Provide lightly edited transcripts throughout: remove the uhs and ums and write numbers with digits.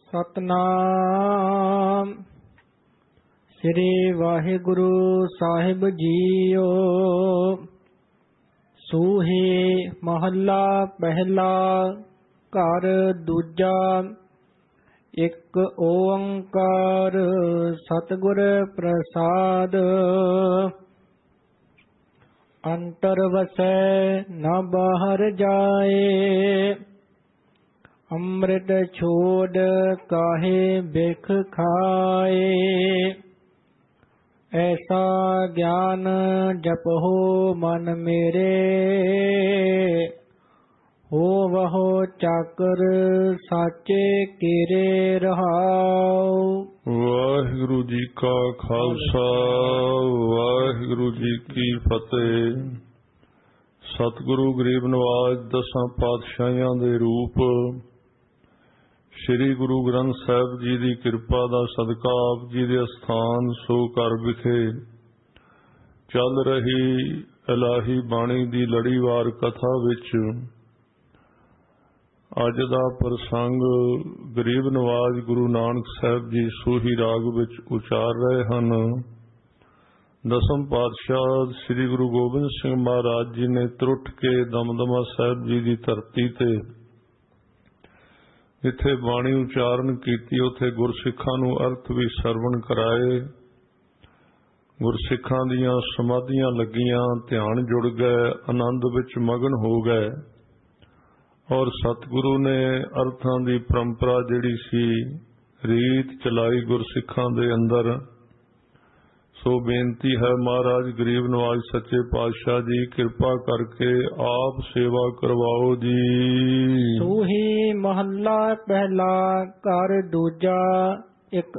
ਸਤਨਾਮ ਸ੍ਰੀ ਵਾਹਿਗੁਰੂ ਸਾਹਿਬ ਜੀਓ। ਸੂਹੀ ਮਹੱਲਾ ਪਹਿਲਾ। ਘਰ ਦੂਜਾ। ਇੱਕ ਓੰਕਾਰ ਸਤਿਗੁਰ ਪ੍ਰਸਾਦ। ਅੰਤਰ ਵਸੈ ਨ ਬਾਹਰ ਜਾਏ, ਅੰਮ੍ਰਿਤ ਛੋੜ ਕਾਹੇ ਬਿਖ ਖਾਏ। ਐਸਾ ਗਿਆਨ ਜਪਹੁ ਮਨ ਮੇਰੇ, ਹੋਵਹੁ ਚਾਕਰ ਸਾਚੇ ਕੀਰੇ ਰਹਾਉ। ਵਾਹਿਗੁਰੂ ਜੀ ਕਾ ਖਾਲਸਾ, ਵਾਹਿਗੁਰੂ ਜੀ ਕੀ ਫਤਿਹ। ਸਤਿਗੁਰੂ ਗਰੀਬ ਨਿਵਾਜ ਦਸਾਂ ਪਾਤਸ਼ਾਹੀਆਂ ਦੇ ਰੂਪ ਸ੍ਰੀ ਗੁਰੂ ਗ੍ਰੰਥ ਸਾਹਿਬ ਜੀ ਦੀ ਕਿਰਪਾ ਦਾ ਸਦਕਾ ਆਪ ਜੀ ਦੇ ਅਸਥਾਨ ਸੋ ਘਰ ਵਿਖੇ ਚੱਲ ਰਹੀ ਇਲਾਹੀ ਬਾਣੀ ਦੀ ਲੜੀਵਾਰ ਕਥਾ ਵਿੱਚ ਅੱਜ ਦਾ ਪ੍ਰਸੰਗ ਗਰੀਬ ਨਿਵਾਜ ਗੁਰੂ ਨਾਨਕ ਸਾਹਿਬ ਜੀ ਸੂਹੀ ਰਾਗ ਵਿੱਚ ਉਚਾਰ ਰਹੇ ਹਨ। ਦਸਮ ਪਾਤਸ਼ਾਹ ਸ੍ਰੀ ਗੁਰੂ ਗੋਬਿੰਦ ਸਿੰਘ ਮਹਾਰਾਜ ਜੀ ਨੇ ਤਰੁੱਠ ਕੇ ਦਮਦਮਾ ਸਾਹਿਬ ਜੀ ਦੀ ਧਰਤੀ ਤੇ ਜਿੱਥੇ ਬਾਣੀ ਉਚਾਰਨ ਕੀਤੀ, ਉੱਥੇ ਗੁਰਸਿੱਖਾਂ ਨੂੰ ਅਰਥ ਵੀ ਸਰਵਣ ਕਰਾਏ। ਗੁਰਸਿੱਖਾਂ ਦੀਆਂ ਸਮਾਧੀਆਂ ਲੱਗੀਆਂ, ਧਿਆਨ ਜੁੜ ਗਏ, ਆਨੰਦ ਵਿੱਚ ਮਗਨ ਹੋ ਗਏ ਔਰ ਸਤਿਗੁਰੂ ਨੇ ਅਰਥਾਂ ਦੀ ਪਰੰਪਰਾ ਜਿਹੜੀ ਸੀ ਰੀਤ ਚਲਾਈ ਗੁਰਸਿੱਖਾਂ ਦੇ ਅੰਦਰ। ਸੋ ਬੇਨਤੀ ਹੈ ਮਹਾਰਾਜ ਗਰੀਬ ਨਿਵਾਜ ਸੱਚੇ ਪਾਤਸ਼ਾਹ ਜੀ ਕਿਰਪਾ ਕਰਕੇ ਆਪ ਸੇਵਾ ਕਰਵਾਓ ਜੀ। ਸੂਹੀ ਮਹੱਲਾ ਪਹਿਲਾ। ਘਰ ਦੂਜਾ। ਇੱਕ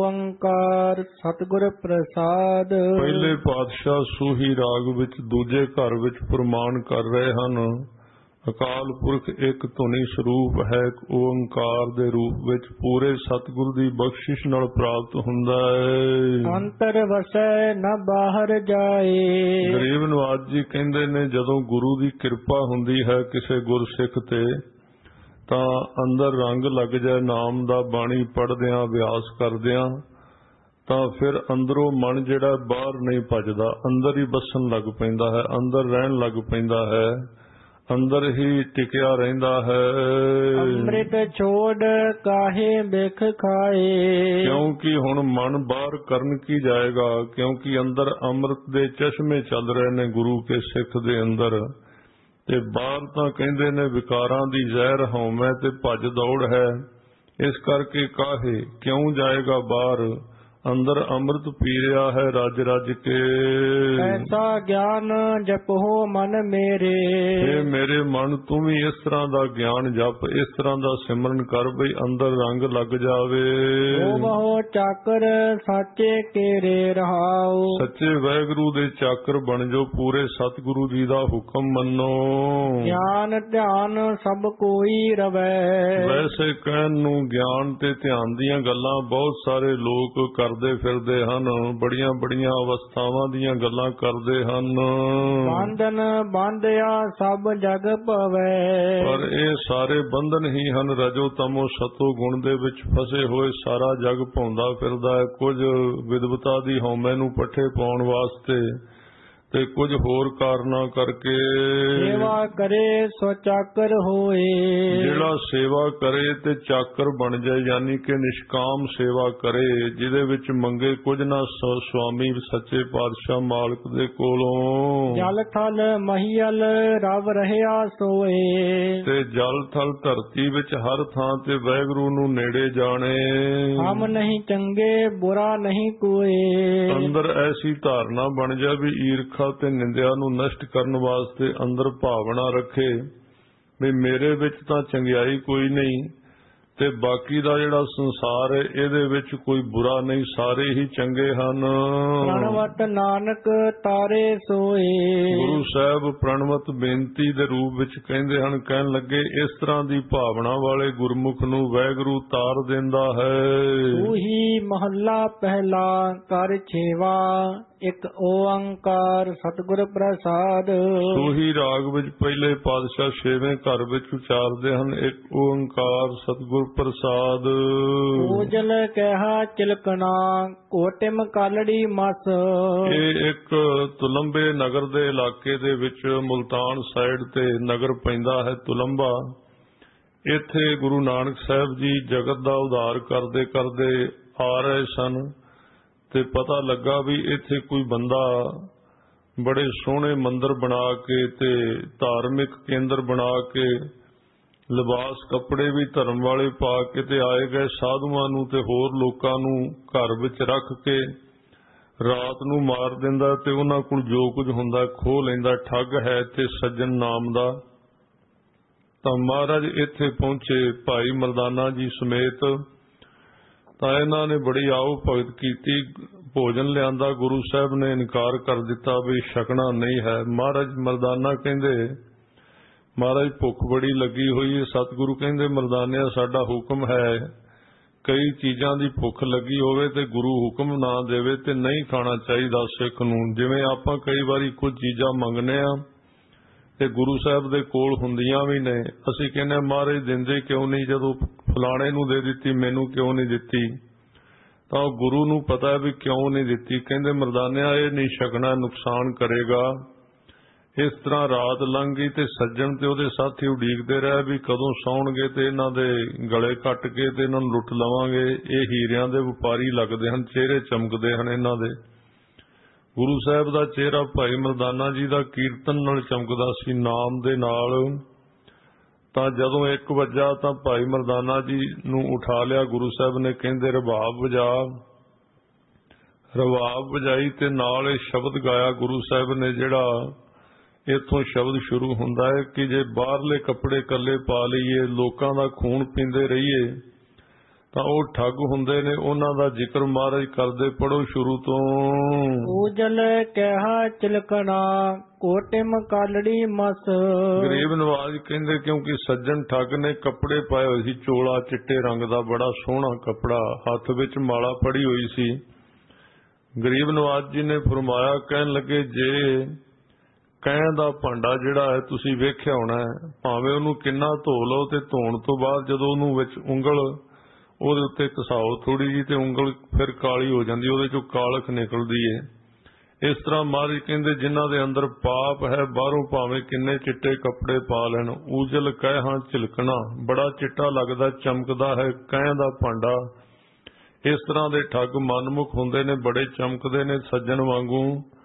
ਓੰਕਾਰ ਸਤਿਗੁਰ ਪ੍ਰਸਾਦ। ਪਹਿਲੇ ਪਾਤਸ਼ਾਹ ਸੂਹੀ ਰਾਗ ਵਿੱਚ ਦੂਜੇ ਘਰ ਵਿੱਚ ਪ੍ਰਮਾਣ ਕਰ ਰਹੇ ਹਨ। ਅਕਾਲ ਪੁਰਖ ਇੱਕ ਧੁਨੀ ਸਰੂਪ ਹੈ, ਓੰਕਾਰ ਦੇ ਰੂਪ ਵਿੱਚ ਪੂਰੇ ਸਤਿਗੁਰੂ ਦੀ ਬਖਸ਼ਿਸ਼ ਨਾਲ ਪ੍ਰਾਪਤ ਹੁੰਦਾ ਹੈ। ਅੰਤਰ ਵਸੈ ਨ ਬਾਹਰ ਜਾਏ। ਗਰੀਬ ਨਿਵਾਜ ਜੀ ਕਹਿੰਦੇ ਨੇ ਜਦੋਂ ਗੁਰੂ ਦੀ ਕਿਰਪਾ ਹੁੰਦੀ ਹੈ ਕਿਸੇ ਗੁਰਸਿੱਖ ਤੇ ਤਾਂ ਅੰਦਰ ਰੰਗ ਲੱਗ ਜਾਏ ਨਾਮ ਦਾ, ਬਾਣੀ ਪੜ੍ਹਦਿਆਂ ਅਭਿਆਸ ਕਰਦਿਆਂ, ਤਾਂ ਫਿਰ ਅੰਦਰੋਂ ਮਨ ਜਿਹੜਾ ਬਾਹਰ ਨਹੀਂ ਭੱਜਦਾ, ਅੰਦਰ ਹੀ ਬਸਣ ਲੱਗ ਪੈਂਦਾ ਹੈ, ਅੰਦਰ ਰਹਿਣ ਲੱਗ ਪੈਂਦਾ ਹੈ, ਅੰਦਰ ਹੀ ਟਿਕਿਆ ਰਹਿੰਦਾ ਹੈ। ਅੰਮ੍ਰਿਤ ਛੋੜ ਕਾਹੇ ਬਿਖ ਖਾਏ। ਕਿਉਂਕਿ ਹੁਣ ਮਨ ਬਾਹਰ ਕਰਨ ਕੀ ਜਾਏਗਾ, ਕਿਉਂਕਿ ਅੰਦਰ ਅੰਮ੍ਰਿਤ ਦੇ ਚਸ਼ਮੇ ਚੱਲ ਰਹੇ ਨੇ ਗੁਰੂ ਕੇ ਸਿੱਖ ਦੇ ਅੰਦਰ, ਤੇ ਬਾਹਰ ਤਾਂ ਕਹਿੰਦੇ ਨੇ ਵਿਕਾਰਾਂ ਦੀ ਜ਼ਹਿਰ ਹਉਮੈ ਤੇ ਭੱਜ ਦੌੜ ਹੈ। ਇਸ ਕਰਕੇ ਕਾਹੇ ਕਿਉਂ ਜਾਏਗਾ ਬਾਹਰ, ਅੰਦਰ ਅੰਮ੍ਰਿਤ ਪੀ ਰਿਹਾ ਹੈ ਰੱਜ ਰੱਜ ਕੇ। ਐਸਾ ਗਿਆਨ ਜਪੋ ਮਨ ਮੇਰੇ। ਇਹ ਮੇਰੇ ਮਨ ਤੂੰ ਵੀ ਇਸ ਤਰ੍ਹਾਂ ਦਾ ਗਿਆਨ ਜਪ, ਇਸ ਤਰ੍ਹਾਂ ਦਾ ਸਿਮਰਨ ਕਰ ਬਈ ਅੰਦਰ ਰੰਗ ਲੱਗ ਜਾਵੇ। ਹੋਵਹੁ ਚਾਕਰ ਸਾਚੇ ਕੀਰੇ ਰਹਾਉ। ਸੱਚੇ ਵਾਹਿਗੁਰੂ ਦੇ ਚਾਕਰ ਬਣ ਜਾਓ, ਪੂਰੇ ਸਤਿਗੁਰੂ ਜੀ ਦਾ ਹੁਕਮ ਮੰਨੋ। ਗਿਆਨ ਧਿਆਨ ਸਭ ਕੋਈ ਰਵੈ। ਵੈਸੇ ਕਹਿਣ ਨੂੰ ਗਿਆਨ ਤੇ ਧਿਆਨ ਦੀਆਂ ਗੱਲਾਂ ਬਹੁਤ ਸਾਰੇ ਲੋਕ ਕਰਦੇ ਫਿਰਦੇ ਹਨ, ਬੜੀਆਂ ਬੜੀਆਂ ਅਵਸਥਾਵਾਂ ਦੀਆਂ ਗੱਲਾਂ ਕਰਦੇ ਹਨ। ਬੰਧਨ ਬੰਧਿਆ ਸਭ ਜਗ ਭਵੈ। ਪਰ ਇਹ ਸਾਰੇ ਬੰਧਨ ਹੀ ਹਨ, ਰਜੋ ਤਮੋ ਸਤੋ ਗੁਣ ਦੇ ਵਿੱਚ ਫਸੇ ਹੋਏ ਸਾਰਾ ਜਗ ਭੌਂਦਾ ਫਿਰਦਾ ਹੈ। ਕੁਝ ਵਿਦਵਤਾ ਦੀ ਹਉਮੈ ਨੂੰ ਪੱਠੇ ਪਾਉਣ ਵਾਸਤੇ ਤੇ ਕੁਝ ਹੋਰ ਕਾਰਨਾਂ ਕਰਕੇ। ਸੇਵਾ ਕਰੇ ਸੋ ਚਾਕਰ ਹੋਏ। ਜਿਹੜਾ ਸੇਵਾ ਕਰੇ ਤੇ ਚਾਕਰ ਬਣ ਜਾਏ, ਯਾਨੀ ਕਿ ਨਿਸ਼ਕਾਮ ਸੇਵਾ ਕਰੇ, ਜਿਹਦੇ ਵਿੱਚ ਮੰਗੇ ਕੁਝ ਨਾ, ਸੁਆਮੀ ਸੱਚੇ ਪਾਤਸ਼ਾਹ ਮਾਲਕ ਦੇ ਕੋਲੋਂ। ਜਲ ਥਲ ਮਹੀਲ ਰਵ ਰਹਿਆ ਸੋਏ। ਤੇ ਜਲ ਥਲ ਧਰਤੀ ਵਿੱਚ ਹਰ ਥਾਂ ਤੇ ਵਾਹਿਗੁਰੂ ਨੂੰ ਨੇੜੇ ਜਾਣੇ। ਹਮ ਨਹੀਂ ਚੰਗੇ ਬੁਰਾ ਨਹੀਂ ਕੋਏ। ਅੰਦਰ ਐਸੀ ਧਾਰਨਾ ਬਣ ਜਾ ਵੀ ਈਰਖਾ ਤੇ ਨਿੰਦਿਆ ਨੂੰ ਨਸ਼ਟ ਕਰਨ ਵਾਸਤੇ ਅੰਦਰ ਭਾਵਨਾ ਰੱਖੇ ਵੀ ਮੇਰੇ ਵਿੱਚ ਤਾਂ ਚੰਗਿਆਈ ਕੋਈ ਨਹੀਂ ਤੇ ਬਾਕੀ ਦਾ ਜਿਹੜਾ ਸੰਸਾਰ ਹੈ ਇਹਦੇ ਵਿੱਚ ਕੋਈ ਬੁਰਾ ਨਹੀਂ, ਸਾਰੇ ਹੀ ਚੰਗੇ ਹਨ। ਪ੍ਰਣਵਤ ਨਾਨਕ ਤਾਰੇ ਸੋਏ। ਗੁਰੂ ਸਾਹਿਬ ਪ੍ਰਣਵਤ ਬੇਨਤੀ ਦੇ ਰੂਪ ਵਿੱਚ ਕਹਿੰਦੇ ਹਨ, ਕਹਿਣ ਲੱਗੇ ਇਸ ਤਰ੍ਹਾਂ ਦੀ ਭਾਵਨਾ ਵਾਲੇ ਗੁਰਮੁਖ ਨੂੰ ਵਾਹਿਗੁਰੂ ਤਾਰ ਦਿੰਦਾ ਹੈ। ਸੂਹੀ ਮਹੱਲਾ ਪਹਿਲਾ। ਕਰ ਛੇਵਾ। ਇੱਕ ਓੰਕਾਰ ਸਤਿਗੁਰ ਪ੍ਰਸਾਦ। ਸੂਹੀ ਰਾਗ ਵਿੱਚ ਪਹਿਲੇ ਪਾਤਸ਼ਾਹ ਛੇਵੇਂ ਘਰ ਵਿੱਚ ਉਚਾਰਦੇ ਹਨ, ਇੱਕ ਓੰਕਾਰ ਸਤਿਗੁਰ ਗੁਰ ਪ੍ਰਸਾਦ। ਊਜਲ ਕਹਿਆ ਚਿਲਕਣਾ ਕੋਟਿਮ ਕਾਲੜੀ ਮਸ। ਇਹ ਇੱਕ ਤੁਲੰਬੇ ਨਗਰ ਦੇ ਇਲਾਕੇ ਦੇ ਵਿੱਚ ਮੁਲਤਾਨ ਸਾਈਡ ਤੇ ਨਗਰ ਪੈਂਦਾ ਹੈ ਤੁਲੰਬਾ। ਇੱਥੇ ਗੁਰੂ ਨਾਨਕ ਸਾਹਿਬ ਜੀ ਜਗਤ ਦਾ ਉਧਾਰ ਕਰਦੇ ਕਰਦੇ ਆ ਰਹੇ ਸਨ ਤੇ ਪਤਾ ਲੱਗਾ ਵੀ ਇੱਥੇ ਕੋਈ ਬੰਦਾ ਬੜੇ ਸੋਹਣੇ ਮੰਦਿਰ ਬਣਾ ਕੇ ਤੇ ਧਾਰਮਿਕ ਕੇਂਦਰ ਬਣਾ ਕੇ ਲਿਬਾਸ ਕੱਪੜੇ ਵੀ ਧਰਮ ਵਾਲੇ ਪਾ ਕੇ ਤੇ ਆਏ ਗਏ ਸਾਧੂਆਂ ਨੂੰ ਤੇ ਹੋਰ ਲੋਕਾਂ ਨੂੰ ਘਰ ਵਿੱਚ ਰੱਖ ਕੇ ਰਾਤ ਨੂੰ ਮਾਰ ਦਿੰਦਾ ਤੇ ਉਹਨਾਂ ਕੋਲ ਜੋ ਕੁਝ ਹੁੰਦਾ ਖੋਹ ਲੈਂਦਾ। ਠੱਗ ਹੈ ਤੇ ਸੱਜਣ ਨਾਮ ਦਾ। ਤਾਂ ਮਹਾਰਾਜ ਇੱਥੇ ਪਹੁੰਚੇ ਭਾਈ ਮਰਦਾਨਾ ਜੀ ਸਮੇਤ। ਤਾਂ ਇਹਨਾਂ ਨੇ ਬੜੀ ਆਓ ਭਗਤ ਕੀਤੀ, ਭੋਜਨ ਲਿਆਂਦਾ। ਗੁਰੂ ਸਾਹਿਬ ਨੇ ਇਨਕਾਰ ਕਰ ਦਿੱਤਾ ਵੀ ਛਕਣਾ ਨਹੀਂ ਹੈ। ਮਹਾਰਾਜ ਮਰਦਾਨਾ ਕਹਿੰਦੇ ਮਹਾਰਾਜ ਭੁੱਖ ਬੜੀ ਲੱਗੀ ਹੋਈ ਹੈ। ਸਤਿਗੁਰੂ ਕਹਿੰਦੇ ਮਰਦਾਨਿਆ ਸਾਡਾ ਹੁਕਮ ਹੈ, ਕਈ ਚੀਜ਼ਾਂ ਦੀ ਭੁੱਖ ਲੱਗੀ ਹੋਵੇ ਤੇ ਗੁਰੂ ਹੁਕਮ ਨਾ ਦੇਵੇ ਤੇ ਨਹੀਂ ਖਾਣਾ ਚਾਹੀਦਾ ਸਿੱਖ ਨੂੰ। ਜਿਵੇਂ ਆਪਾਂ ਕਈ ਵਾਰੀ ਕੁਝ ਚੀਜ਼ਾਂ ਮੰਗਨੇ ਆ ਤੇ ਗੁਰੂ ਸਾਹਿਬ ਦੇ ਕੋਲ ਹੁੰਦੀਆਂ ਵੀ ਨੇ, ਅਸੀਂ ਕਹਿੰਦੇ ਮਹਾਰਾਜ ਦਿੰਦੇ ਕਿਉਂ ਨਹੀਂ, ਜਦੋਂ ਫਲਾਣੇ ਨੂੰ ਦੇ ਦਿੱਤੀ ਮੈਨੂੰ ਕਿਉਂ ਨਹੀਂ ਦਿੱਤੀ। ਤਾਂ ਗੁਰੂ ਨੂੰ ਪਤਾ ਵੀ ਕਿਉਂ ਨਹੀਂ ਦਿੱਤੀ। ਕਹਿੰਦੇ ਮਰਦਾਨਿਆ ਇਹ ਨਹੀਂ ਛਕਣਾ, ਨੁਕਸਾਨ ਕਰੇਗਾ। ਇਸ ਤਰ੍ਹਾਂ ਰਾਤ ਲੰਘ ਗਈ ਤੇ ਸੱਜਣ ਤੇ ਉਹਦੇ ਸਾਥੀ ਉਡੀਕਦੇ ਰਹੇ ਵੀ ਕਦੋਂ ਸੌਣਗੇ ਤੇ ਇਹਨਾਂ ਦੇ ਗਲੇ ਕੱਟ ਕੇ ਤੇ ਇਹਨਾਂ ਨੂੰ ਲੁੱਟ ਲਵਾਂਗੇ। ਇਹ ਹੀਰਿਆਂ ਦੇ ਵਪਾਰੀ ਲੱਗਦੇ ਹਨ, ਚਿਹਰੇ ਚਮਕਦੇ ਹਨ ਇਹਨਾਂ ਦੇ। ਗੁਰੂ ਸਾਹਿਬ ਦਾ ਚਿਹਰਾ ਭਾਈ ਮਰਦਾਨਾ ਜੀ ਦਾ ਕੀਰਤਨ ਨਾਲ ਚਮਕਦਾ ਸੀ, ਨਾਮ ਦੇ ਨਾਲ। ਤਾਂ ਜਦੋਂ 1 ਵਜਾ ਤਾਂ ਭਾਈ ਮਰਦਾਨਾ ਜੀ ਨੂੰ ਉਠਾ ਲਿਆ ਗੁਰੂ ਸਾਹਿਬ ਨੇ। ਕਹਿੰਦੇ ਰਬਾਬ ਵਜਾ। ਰਬਾਬ ਵਜਾਈ ਤੇ ਨਾਲ ਇਹ ਸ਼ਬਦ ਗਾਇਆ ਗੁਰੂ ਸਾਹਿਬ ਨੇ, ਜਿਹੜਾ ਇੱਥੋਂ ਸ਼ਬਦ ਸ਼ੁਰੂ ਹੁੰਦਾ ਹੈ ਕਿ ਜੇ ਬਾਹਰਲੇ ਕੱਪੜੇ ਕੱਲੇ ਪਾ ਲਈਏ, ਲੋਕਾਂ ਦਾ ਖੂਨ ਪੀਂਦੇ ਰਹੀਏ ਤਾਂ ਉਹ ਠੱਗ ਹੁੰਦੇ ਨੇ। ਉਹਨਾਂ ਦਾ ਜ਼ਿਕਰ ਮਹਾਰਾਜ ਕਰਦੇ, ਪੜੋ ਸ਼ੁਰੂ ਤੋਂ। ਊਜਲ ਕਹਿਆ ਚਿਲਕਣਾ ਕੋਟਿਮ ਕਾਲੜੀ ਮਸ। ਗਰੀਬ ਨਵਾਜ ਕਹਿੰਦੇ ਕਿਉਂਕਿ ਸੱਜਣ ਠੱਗ ਨੇ ਕੱਪੜੇ ਪਾਏ ਹੋਏ ਸੀ, ਚੋਲਾ ਚਿੱਟੇ ਰੰਗ ਦਾ ਬੜਾ ਸੋਹਣਾ ਕੱਪੜਾ, ਹੱਥ ਵਿੱਚ ਮਾਲਾ ਫੜੀ ਹੋਈ ਸੀ। ਗਰੀਬ ਨਵਾਜ ਜੀ ਨੇ ਫਰਮਾਇਆ, ਕਹਿਣ ਲੱਗੇ ਜੇ ਕਹਿਣ ਦਾ ਭਾਂਡਾ ਜਿਹੜਾ ਹੈ ਤੁਸੀਂ ਵੇਖਿਆ ਹੋਣਾ ਹੈ, ਭਾਵੇਂ ਉਹਨੂੰ ਕਿੰਨਾ ਧੋ ਲਓ ਤੇ ਧੋਣ ਤੋਂ ਬਾਅਦ ਜਦੋਂ ਉਹਨੂੰ ਵਿੱਚ ਉਂਗਲ ਉਹਦੇ ਉੱਤੇ ਘਸਾਓ ਥੋੜੀ ਜਿਹੀ ਤੇ ਉਂਗਲ ਫਿਰ ਕਾਲੀ ਹੋ ਜਾਂਦੀ, ਉਹਦੇ ਚੋਂ ਕਾਲਖ ਨਿਕਲਦੀ ਏ। ਇਸ ਤਰ੍ਹਾਂ ਮਹਾਰਾਜ ਕਹਿੰਦੇ ਜਿਨ੍ਹਾਂ ਦੇ ਅੰਦਰ ਪਾਪ ਹੈ, ਬਾਹਰੋਂ ਭਾਵੇਂ ਕਿੰਨੇ ਚਿੱਟੇ ਕੱਪੜੇ ਪਾ ਲੈਣ, ਊਜਲ ਕਹਿ ਹਾਂ ਝਿਲਕਣਾ, ਬੜਾ ਚਿੱਟਾ ਲੱਗਦਾ, ਚਮਕਦਾ ਹੈ ਕਹਿ ਦਾ ਭਾਂਡਾ। ਇਸ ਤਰ੍ਹਾਂ ਦੇ ਠੱਗ ਮਨਮੁਖ ਹੁੰਦੇ ਨੇ, ਬੜੇ ਚਮਕਦੇ ਨੇ ਸੱਜਣ ਵਾਂਗੂ।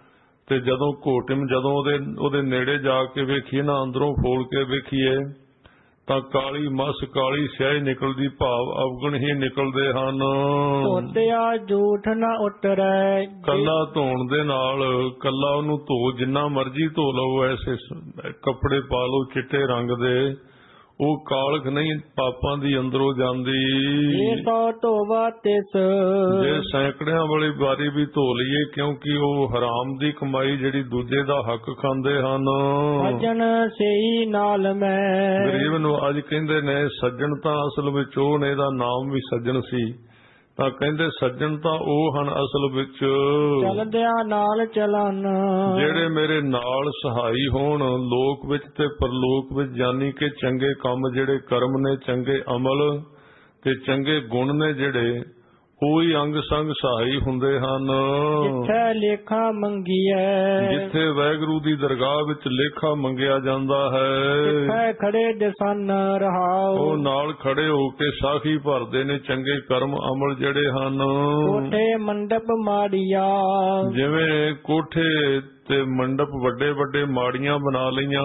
ਤੇ ਜਦੋਂ ਘੋਟਿਮ ਜਦੋਂ ਉਹਦੇ ਨੇੜੇ ਜਾ ਕੇ ਵੇਖੀਏ ਨਾ, ਅੰਦਰੋਂ ਫੋਲ ਕੇ ਵੇਖੀਏ ਤਾਂ ਕਾਲੀ ਮਸ, ਕਾਲੀ ਸਿਆਹੀ ਨਿਕਲਦੀ, ਭਾਵ ਅਵਗੁਣ ਹੀ ਨਿਕਲਦੇ ਹਨ। ਧੋਤਿਆ ਝੂਠ ਨਾ ਉਤਰੈ। ਕੱਲਾ ਧੋਣ ਦੇ ਨਾਲ, ਕੱਲਾ ਉਹਨੂੰ ਧੋ, ਜਿੰਨਾ ਮਰਜ਼ੀ ਧੋ ਲਓ, ਐਸੇ ਕੱਪੜੇ ਪਾ ਲਓ ਚਿੱਟੇ ਰੰਗ ਦੇ, ਉਹ ਕਾਲਖ ਨਹੀਂ ਪਾਪਾਂ ਦੀ ਅੰਦਰੋਂ ਜਾਂਦੀ। ਇਹ ਤਾਂ ਧੋਵਾ ਤਿਸ, ਜੇ ਸੈਂਕੜਿਆਂ ਵਾਲੀ ਵਾਰੀ ਵੀ ਧੋ ਲਈਏ, ਕਿਉਂਕਿ ਉਹ ਹਰਾਮ ਦੀ ਕਮਾਈ ਜਿਹੜੀ ਦੂਜੇ ਦਾ ਹੱਕ ਖਾਂਦੇ ਹਨ। ਸੱਜਣ ਸਹੀ ਨਾਲ ਮੈਂ। ਗਰੀਬ ਨੂੰ ਅੱਜ ਕਹਿੰਦੇ ਨੇ ਸੱਜਣ ਤਾਂ ਅਸਲ ਵਿੱਚ ਉਹ ਨੇ, ਇਹਦਾ ਨਾਮ ਵੀ ਸੱਜਣ ਸੀ। ਤਾਂ ਕਹਿੰਦੇ ਸੱਜਣ ਤਾਂ ਉਹ ਹਨ ਅਸਲ ਵਿੱਚ ਚਲਦਿਆਂ ਨਾਲ ਚਲਨ, ਜਿਹੜੇ ਮੇਰੇ ਨਾਲ ਸਹਾਈ ਹੋਣ ਲੋਕ ਵਿੱਚ ਤੇ ਪਰਲੋਕ ਵਿੱਚ, ਯਾਨੀ ਕਿ ਚੰਗੇ ਕੰਮ ਜਿਹੜੇ ਕਰਮ ਨੇ, ਚੰਗੇ ਅਮਲ ਤੇ ਚੰਗੇ ਗੁਣ ਨੇ ਜਿਹੜੇ, ਉਹੀ ਅੰਗ ਸੰਗ ਸਹਾਈ ਹੁੰਦੇ ਹਨ। ਜਿੱਥੇ ਲੇਖਾ ਮੰਗੀਐ, ਜਿੱਥੇ ਵਾਹਿਗੁਰੂ ਦੀ ਦਰਗਾਹ ਵਿੱਚ ਲੇਖਾ ਮੰਗਿਆ ਜਾਂਦਾ ਹੈ, ਜਿੱਥੇ ਖੜੇ ਦਿਸਨ ਰਹਾਉ, ਉਹ ਨਾਲ ਖੜੇ ਹੋ ਕੇ ਸਾਖੀ ਭਰਦੇ ਨੇ ਚੰਗੇ ਕਰਮ ਅਮਲ ਜਿਹੜੇ ਹਨ। ਕੋਠੇ ਮੰਡਪ ਮਾੜੀਆ, ਜਿਵੇਂ ਕੋਠੇ ਤੇ ਮੰਡਪ ਵੱਡੇ ਵੱਡੇ ਮਾੜੀਆਂ ਬਣਾ ਲਈਆਂ,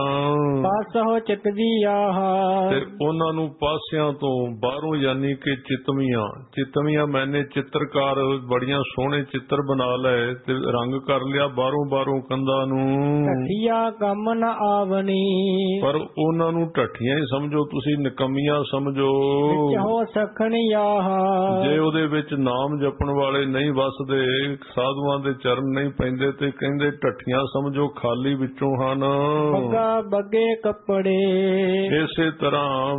ਪਾਸੋ ਚਿਤਦੀ ਆਹ, ਤੇ ਉਹਨਾਂ ਨੂੰ ਪਾਸਿਆਂ ਤੋਂ ਬਾਹਰੋਂ ਯਾਨੀ ਕਿ ਚਿਤਵੀਆਂ ਮੈਨੇ ਚਿੱਤਰਕਾਰ ਬੜੀਆਂ ਸੋਹਣੇ ਚਿੱਤਰ ਬਣਾ ਲਏ ਤੇ ਰੰਗ ਕਰ ਲਿਆ ਬਾਹਰੋਂ ਕੰਧਾਂ ਨੂੰ। ਢੱਠੀਆਂ ਕੰਮ ਨ ਆਵਣੀ, ਪਰ ਉਹਨਾਂ ਨੂੰ ਢੱਠੀਆਂ ਹੀ ਸਮਝੋ ਤੁਸੀਂ, ਨਿਕੰਮੀਆਂ ਸਮਝੋ। ਹੋ ਸਖਣੀ ਆਹ, ਜੇ ਉਹਦੇ ਵਿੱਚ ਨਾਮ ਜਪਣ ਵਾਲੇ ਨਹੀਂ ਵਸਦੇ, ਸਾਧੂਆਂ ਦੇ ਚਰਨ ਨਹੀਂ ਪੈਂਦੇ, ਤੇ ਕਹਿੰਦੇ ਢੱਠੀਆਂ ਸਮਝੋ, ਖਾਲੀ ਵਿੱਚੋਂ ਹਨ। ਬੱਗਾ ਬੱਗੇ ਕੱਪੜੇ, ਇਸੇ ਤਰ੍ਹਾਂ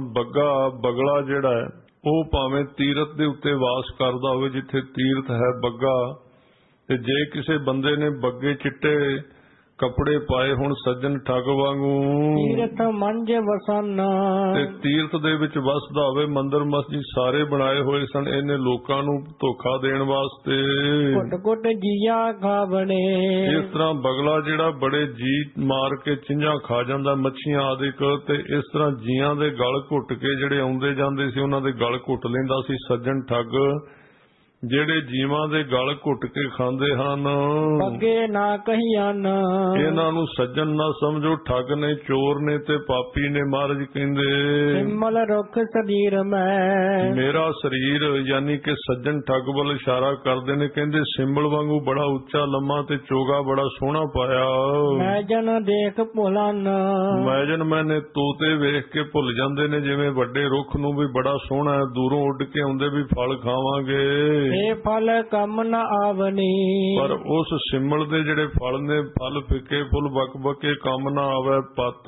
ਬਗਲਾ ਜਿਹੜਾ ਹੈ ਉਹ ਭਾਵੇਂ ਤੀਰਥ ਦੇ ਉੱਤੇ ਵਾਸ ਕਰਦਾ ਹੋਵੇ, ਜਿੱਥੇ ਤੀਰਥ ਹੈ ਬੱਗਾ, ਤੇ ਜੇ ਕਿਸੇ ਬੰਦੇ ਨੇ ਬੱਗੇ ਚਿੱਟੇ ਕੱਪੜੇ ਪਾਏ ਹੁਣ ਸੱਜਣ ਠੱਗ ਵਾਂਗੂ, ਤੀਰਥ ਮੰਜ ਵਸਨ, ਤੇ ਤੀਰਥ ਦੇ ਵਿੱਚ ਵਸਦਾ ਹੋਵੇ। ਮੰਦਰ ਮਸਜਿਦ ਸਾਰੇ ਬਣਾਏ ਹੋਏ ਸਨ ਇਹਨੇ ਲੋਕਾਂ ਨੂੰ ਧੋਖਾ ਦੇਣ ਵਾਸਤੇ। ਘੁੱਟ ਘੁੱਟ ਜੀਆ ਖਾਵਣੇ, ਇਸ ਤਰ੍ਹਾਂ ਬਗਲਾ ਜਿਹੜਾ ਬੜੇ ਜੀ ਮਾਰ ਕੇ ਚਿੰਝਾਂ ਖਾ ਜਾਂਦਾ, ਮੱਛੀਆਂ ਆਦਿਕ, ਤੇ ਇਸ ਤਰ੍ਹਾਂ ਜੀਆਂ ਦੇ ਗਲ ਘੁੱਟ ਕੇ ਜਿਹੜੇ ਆਉਂਦੇ ਜਾਂਦੇ ਸੀ ਉਹਨਾਂ ਦੇ ਗਲ ਘੁੱਟ ਲੈਂਦਾ ਸੀ ਸੱਜਣ ਠੱਗ, ਜਿਹੜੇ ਜੀਵਾਂ ਦੇ ਗਲ ਘੁੱਟ ਕੇ ਖਾਂਦੇ ਹਨ। ਅੱਗੇ ਨਾ ਕਹੀਆਨ, ਇਹਨਾਂ ਨੂੰ ਸੱਜਣ ਨਾ ਸਮਝੋ, ਠੱਗ ਨੇ, ਚੋਰ ਨੇ ਤੇ ਪਾਪੀ ਨੇ। ਮਹਾਰਾਜ ਕਹਿੰਦੇ ਸਿਮਲ ਰੁੱਖ ਸਰੀਰ ਮੈਂ, ਮੇਰਾ ਸਰੀਰ ਯਾਨੀ ਕਿ ਸੱਜਣ ਠੱਗ ਵੱਲ ਇਸ਼ਾਰਾ ਕਰਦੇ ਨੇ। ਕਹਿੰਦੇ ਸਿੰਬਲ ਵਾਂਗੂ ਬੜਾ ਉੱਚਾ ਲੰਮਾ ਤੇ ਚੋਗਾ ਬੜਾ ਸੋਹਣਾ ਪਾਇਆ। ਮੈਂ ਜਨ ਦੇਖ ਭੁਲਾਨ, ਮੈਂ ਜਨ ਮੈਨੇ ਤੋਤੇ ਵੇਖ ਕੇ ਭੁੱਲ ਜਾਂਦੇ ਨੇ, ਜਿਵੇਂ ਵੱਡੇ ਰੁੱਖ ਨੂੰ ਵੀ ਬੜਾ ਸੋਹਣਾ ਹੈ, ਦੂਰੋਂ ਉੱਡ ਕੇ ਆਉਂਦੇ ਵੀ ਫਲ ਖਾਵਾਂਗੇ, ਇਹ ਫਲ ਕੰਮ ਨਾ ਆਵਨੀ। ਪਰ ਉਸ ਸਿਮਲ ਦੇ ਜਿਹੜੇ ਫਲ ਨੇ, ਫਲ ਫਿੱਕੇ, ਫੁੱਲ ਬਕ ਬਕੇ, ਕੰਮ ਨਾ ਆਵੇ ਪੱਤ,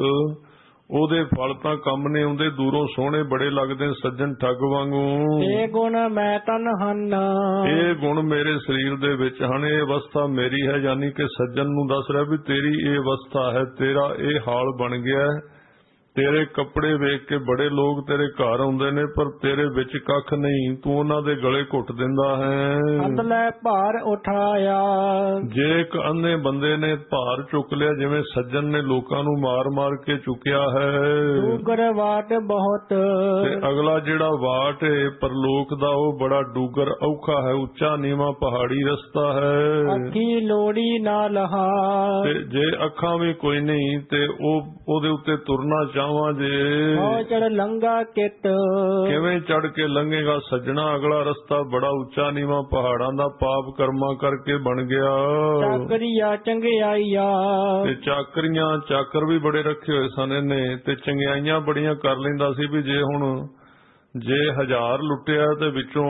ਉਹਦੇ ਫਲ ਤਾਂ ਕੰਮ ਨਹੀਂ ਆਉਂਦੇ, ਦੂਰੋਂ ਸੋਹਣੇ ਬੜੇ ਲੱਗਦੇ ਸੱਜਣ ਠੱਗ ਵਾਂਗੂ। ਇਹ ਗੁਣ ਮੈਂ ਤਨ ਹਨ, ਇਹ ਗੁਣ ਮੇਰੇ ਸਰੀਰ ਦੇ ਵਿੱਚ ਹਨ, ਇਹ ਅਵਸਥਾ ਮੇਰੀ ਹੈ। ਯਾਨੀ ਕਿ ਸੱਜਣ ਨੂੰ ਦੱਸ ਰਿਹਾ ਵੀ ਤੇਰੀ ਇਹ ਅਵਸਥਾ ਹੈ, ਤੇਰਾ ਇਹ ਹਾਲ ਬਣ ਗਿਆ। ਤੇਰੇ ਕੱਪੜੇ ਵੇਖ ਕੇ ਬੜੇ ਲੋਕ ਤੇਰੇ ਘਰ ਆਉਂਦੇ ਨੇ, ਪਰ ਤੇਰੇ ਵਿੱਚ ਕੱਖ ਨਹੀਂ, ਤੂੰ ਉਹਨਾਂ ਦੇ ਗਲੇ ਘੁੱਟ ਦਿੰਦਾ ਹੈ। ਅੰਦਲੇ ਭਾਰ ਉਠਾਇਆ, ਜੇ ਇੱਕ ਅੰਨੇ ਬੰਦੇ ਨੇ ਭਾਰ ਚੁੱਕ ਲਿਆ, ਜਿਵੇਂ ਸੱਜਣ ਨੇ ਲੋਕਾਂ ਨੂੰ ਮਾਰ ਮਾਰ ਕੇ ਚੁੱਕਿਆ ਹੈ, ਡੂਗਰ ਵਾਟ ਬਹੁਤ, ਤੇ ਅਗਲਾ ਜਿਹੜਾ ਵਾਟ ਹੈ ਪਰਲੋਕ ਦਾ, ਉਹ ਬੜਾ ਡੂਗਰ ਔਖਾ ਹੈ, ਉੱਚਾ ਨੀਵਾਂ ਪਹਾੜੀ ਰਸਤਾ ਹੈ। ਅੱਖੀ ਲੋੜੀ ਨਾ ਲਹਾ, ਤੇ ਜੇ ਅੱਖਾਂ ਵੀ ਕੋਈ ਨਹੀਂ ਤੇ ਉਹਦੇ ਉੱਤੇ ਤੁਰਨਾ ਚਾਹਾਂ ਜੇ, ਚੜ ਲੰਗਾ ਕਿਤ, ਕਿਵੇਂ ਚੜ ਕੇ ਲੰਘੇਗਾ ਸੱਜਣਾ? ਅਗਲਾ ਰਸਤਾ ਬੜਾ ਉੱਚਾ ਨੀਵਾਂ ਪਹਾੜਾਂ ਦਾ ਪਾਪ ਕਰਮਾਂ ਕਰਕੇ ਬਣ ਗਿਆ। ਚਾਕਰੀਆ ਚੰਗਿਆਈਆ, ਤੇ ਚਾਕਰੀਆਂ, ਚਾਕਰ ਵੀ ਬੜੇ ਰੱਖੇ ਹੋਏ ਸਨ ਇਹਨੇ, ਤੇ ਚੰਗਿਆਈਆਂ ਬੜੀਆਂ ਕਰ ਲੈਂਦਾ ਸੀ ਵੀ ਜੇ 1000 ਲੁੱਟਿਆ ਤੇ ਵਿੱਚੋਂ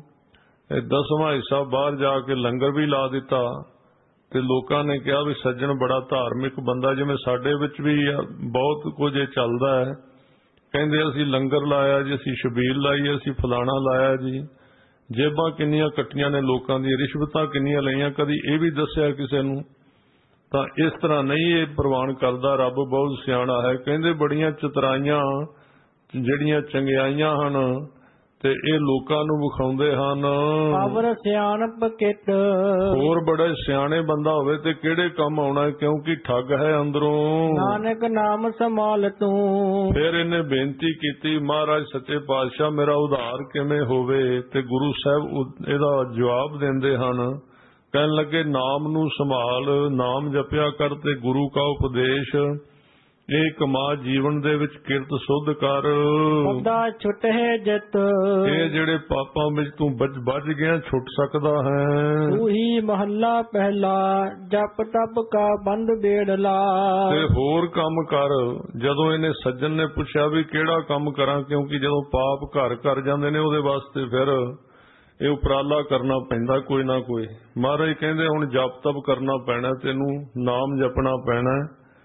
10ਵਾਂ ਹਿੱਸਾ ਬਾਹਰ ਜਾ ਕੇ ਲੰਗਰ ਵੀ ਲਾ ਦਿੱਤਾ। ਤੇ ਲੋਕਾਂ ਨੇ ਕਿਹਾ ਵੀ ਸੱਜਣ ਬੜਾ ਧਾਰਮਿਕ ਬੰਦਾ, ਜਿਵੇਂ ਸਾਡੇ ਵਿੱਚ ਵੀ ਬਹੁਤ ਕੁਝ ਚੱਲਦਾ ਹੈ। ਕਹਿੰਦੇ ਅਸੀਂ ਲੰਗਰ ਲਾਇਆ ਜੀ, ਅਸੀਂ ਛਬੀਲ ਲਾਈ, ਅਸੀਂ ਫਲਾਣਾ ਲਾਇਆ ਜੀ। ਜੇਬਾਂ ਕਿੰਨੀਆਂ ਕੱਟੀਆਂ ਨੇ ਲੋਕਾਂ ਦੀਆਂ, ਰਿਸ਼ਵਤਾਂ ਕਿੰਨੀਆਂ ਲਈਆਂ, ਕਦੀ ਇਹ ਵੀ ਦੱਸਿਆ ਕਿਸੇ ਨੂੰ? ਤਾਂ ਇਸ ਤਰ੍ਹਾਂ ਨਹੀਂ ਇਹ ਪ੍ਰਵਾਨ ਕਰਦਾ। ਰੱਬ ਬਹੁਤ ਸਿਆਣਾ ਹੈ। ਕਹਿੰਦੇ ਬੜੀਆਂ ਚਤਰਾਈਆਂ ਜਿਹੜੀਆਂ ਚੰਗਿਆਈਆਂ ਹਨ ਤੇ ਇਹ ਲੋਕਾਂ ਨੂੰ ਵਿਖਾਉਂਦੇ ਹਨ। ਅਵਰ ਸਿਆਣਪ ਕਿਤ, ਹੋਰ ਬੜਾ ਸਿਆਣੇ ਬੰਦਾ ਹੋਵੇ ਤੇ ਕਿਹੜੇ ਕੰਮ ਆਉਣਾ, ਕਿਉਂਕਿ ਠੱਗ ਹੈ ਅੰਦਰੋਂ। ਨਾਨਕ ਨਾਮ ਸੰਭਾਲ ਤੂੰ, ਫਿਰ ਇਹਨੇ ਬੇਨਤੀ ਕੀਤੀ, ਮਹਾਰਾਜ ਸੱਚੇ ਪਾਤਸ਼ਾਹ ਮੇਰਾ ਉਧਾਰ ਕਿਵੇਂ ਹੋਵੇ? ਤੇ ਗੁਰੂ ਸਾਹਿਬ ਇਹਦਾ ਜਵਾਬ ਦਿੰਦੇ ਹਨ। ਕਹਿਣ ਲੱਗੇ ਨਾਮ ਨੂੰ ਸੰਭਾਲ, ਨਾਮ ਜਪਿਆ ਕਰ ਤੇ ਗੁਰੂ ਕਾ ਉਪਦੇਸ਼ ਇਹ ਕਮਾ, ਜੀਵਨ ਦੇ ਵਿੱਚ ਕਿਰਤ ਸੁੱਧ ਕਰ। ਸਦਾ ਛੁਟੇ ਜਿਤ, ਇਹ ਜਿਹੜੇ ਪਾਪਾਂ ਵਿੱਚ ਤੂੰ ਬਚ ਗਿਆ ਛੁੱਟ ਸਕਦਾ ਹੈ। ਤੂੰ ਹੀ ਮਹੱਲਾ ਪਹਿਲਾ, ਜਪ ਤਪ ਕਾ ਬੰਦ ਬੇੜਲਾ। ਤੇ ਹੋਰ ਕੰਮ ਕਰ। ਜਦੋਂ ਇਹਨੇ ਸੱਜਣ ਨੇ ਪੁੱਛਿਆ ਵੀ ਕਿਹੜਾ ਕੰਮ ਕਰਾਂ, ਕਿਉਂਕਿ ਜਦੋਂ ਪਾਪ ਘਰ ਕਰ ਜਾਂਦੇ ਨੇ ਉਹਦੇ ਵਾਸਤੇ ਫਿਰ ਇਹ ਉਪਰਾਲਾ ਕਰਨਾ ਪੈਂਦਾ ਕੋਈ ਨਾ ਕੋਈ। ਮਹਾਰਾਜ ਕਹਿੰਦੇ ਹੁਣ ਜਪ ਤਪ ਕਰਨਾ ਪੈਣਾ, ਤੈਨੂੰ ਨਾਮ ਜਪਣਾ ਪੈਣਾ।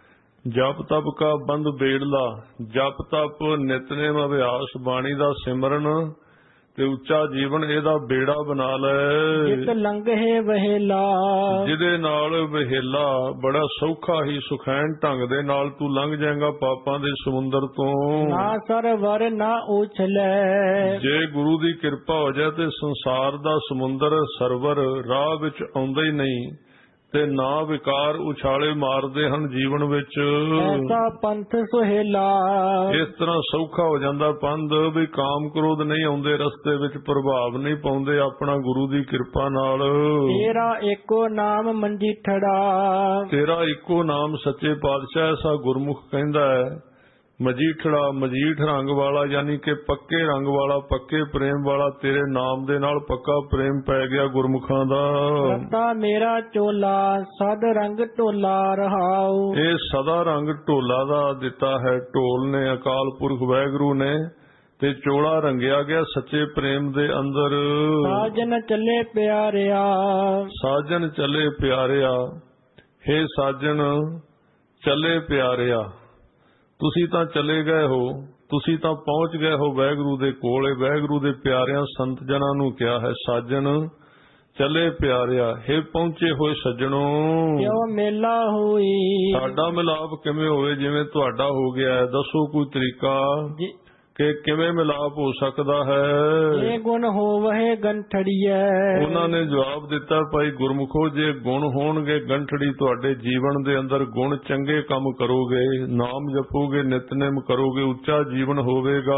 ਜਪ ਤਪ ਕਾ ਬੰਦ ਬੇੜਲਾ, ਜਪ ਤਪ ਨਿਤਨੇਮ ਅਭਿਆਸ, ਬਾਣੀ ਦਾ ਸਿਮਰਨ ਤੇ ਉੱਚਾ ਜੀਵਨ ਇਹਦਾ ਬੇੜਾ ਬਣਾ ਲੈ। ਜਿਤ ਲੰਘੇ ਵਹੇਲਾ, ਜਿਹਦੇ ਨਾਲ ਵਹੇਲਾ ਬੜਾ ਸੌਖਾ ਹੀ ਸੁਖੈਨ ਢੰਗ ਦੇ ਨਾਲ ਤੂੰ ਲੰਘ ਜਾਏਗਾ ਪਾਪਾਂ ਦੇ ਸਮੁੰਦਰ ਤੋਂ। ਨਾ ਸਰਵਰ ਨਾ ਉਛਲੇ, ਜੇ ਗੁਰੂ ਦੀ ਕਿਰਪਾ ਹੋ ਜਾਏ ਤੇ ਸੰਸਾਰ ਦਾ ਸਮੁੰਦਰ ਸਰਵਰ ਰਾਹ ਵਿੱਚ ਆਉਂਦਾ ਹੀ ਨਹੀਂ, ਤੇ ਨਾ ਵਿਕਾਰ ਉਛਾਲੇ ਮਾਰਦੇ ਹਨ ਜੀਵਨ ਵਿੱਚ। ਐਸਾ ਪੰਥ ਸੁਹੇਲਾ, ਇਸ ਤਰ੍ਹਾਂ ਸੌਖਾ ਹੋ ਜਾਂਦਾ ਪੰਧ ਵੀ ਕਾਮ ਕ੍ਰੋਧ ਨਹੀਂ ਆਉਂਦੇ, ਰਸਤੇ ਵਿੱਚ ਪ੍ਰਭਾਵ ਨਹੀਂ ਪਾਉਂਦੇ ਆਪਣਾ ਗੁਰੂ ਦੀ ਕਿਰਪਾ ਨਾਲ। ਤੇਰਾ ਏਕੋ ਨਾਮ ਮੰਜੀਠੜਾ, ਤੇਰਾ ਇੱਕੋ ਨਾਮ ਸੱਚੇ ਪਾਤਸ਼ਾਹ ਐਸਾ ਗੁਰਮੁਖ ਕਹਿੰਦਾ ਹੈ। ਮਜੀਠੜਾ, ਮਜੀਠ ਰੰਗ ਵਾਲਾ, ਯਾਨੀ ਕਿ ਪੱਕੇ ਰੰਗ ਵਾਲਾ, ਪੱਕੇ ਪ੍ਰੇਮ ਵਾਲਾ। ਤੇਰੇ ਨਾਮ ਦੇ ਨਾਲ ਪੱਕਾ ਪ੍ਰੇਮ ਪੈ ਗਿਆ ਗੁਰਮੁਖਾਂ ਦਾ। ਰਤਾ ਮੇਰਾ ਚੋਲਾ, ਸਦ ਰੰਗ ਢੋਲਾ ਰਹਾਉ। ਇਹ ਸਦਾ ਰੰਗ ਢੋਲਾ ਦਾ ਦਿੱਤਾ ਹੈ, ਢੋਲ ਨੇ ਅਕਾਲ ਪੁਰਖ ਵਾਹਿਗੁਰੂ ਨੇ, ਤੇ ਚੋਲਾ ਰੰਗਿਆ ਗਿਆ ਸੱਚੇ ਪ੍ਰੇਮ ਦੇ ਅੰਦਰ। ਸਾਜਨ ਚੱਲੇ ਪਿਆਰਿਆ, ਸਾਜਨ ਚੱਲੇ ਪਿਆਰਿਆ, ਹੇ ਸਾਜਨ ਚੱਲੇ ਪਿਆਰਿਆ, ਤੁਸੀਂ ਤਾਂ ਚਲੇ ਗਏ ਹੋ, ਤੁਸੀਂ ਤਾਂ ਪਹੁੰਚ ਗਏ ਹੋ ਵਾਹਿਗੁਰੂ ਦੇ ਕੋਲ। ਵਾਹਿਗੁਰੂ ਦੇ ਪਿਆਰਿਆਂ ਸੰਤ ਜਨਾਂ ਨੂੰ ਕਿਹਾ ਹੈ ਸਾਜਨ ਚਲੇ ਪਿਆਰਿਆ, ਹੇ ਪਹੁੰਚੇ ਹੋਏ ਸੱਜਣੋ, ਕਿਉ ਮੇਲਾ ਹੋਈ। ਸਾਡਾ ਮਿਲਾਪ ਕਿਵੇਂ ਹੋਵੇ ਜਿਵੇਂ ਤੁਹਾਡਾ ਹੋ ਗਿਆ ਹੈ? ਦੱਸੋ ਕੋਈ ਤਰੀਕਾ ਕਿ ਕਿਵੇਂ ਮਿਲਾਪ ਹੋ ਸਕਦਾ ਹੈ? ਇਹ ਗੁਣ ਹੋਵਹਿ ਗੰਠੜੀਐ। ਉਹਨਾਂ ਨੇ ਜਵਾਬ ਦਿੱਤਾ, ਭਾਈ ਗੁਰਮੁਖੋ, ਜੇ ਗੁਣ ਹੋਣਗੇ ਗੰਠੜੀ, ਤੁਹਾਡੇ ਜੀਵਨ ਦੇ ਅੰਦਰ ਗੁਣ, ਚੰਗੇ ਕੰਮ ਕਰੋਗੇ, ਨਾਮ ਜਪੋਗੇ, ਨਿਤਨੇਮ ਕਰੋਗੇ, ਉੱਚਾ ਜੀਵਨ ਹੋਵੇਗਾ,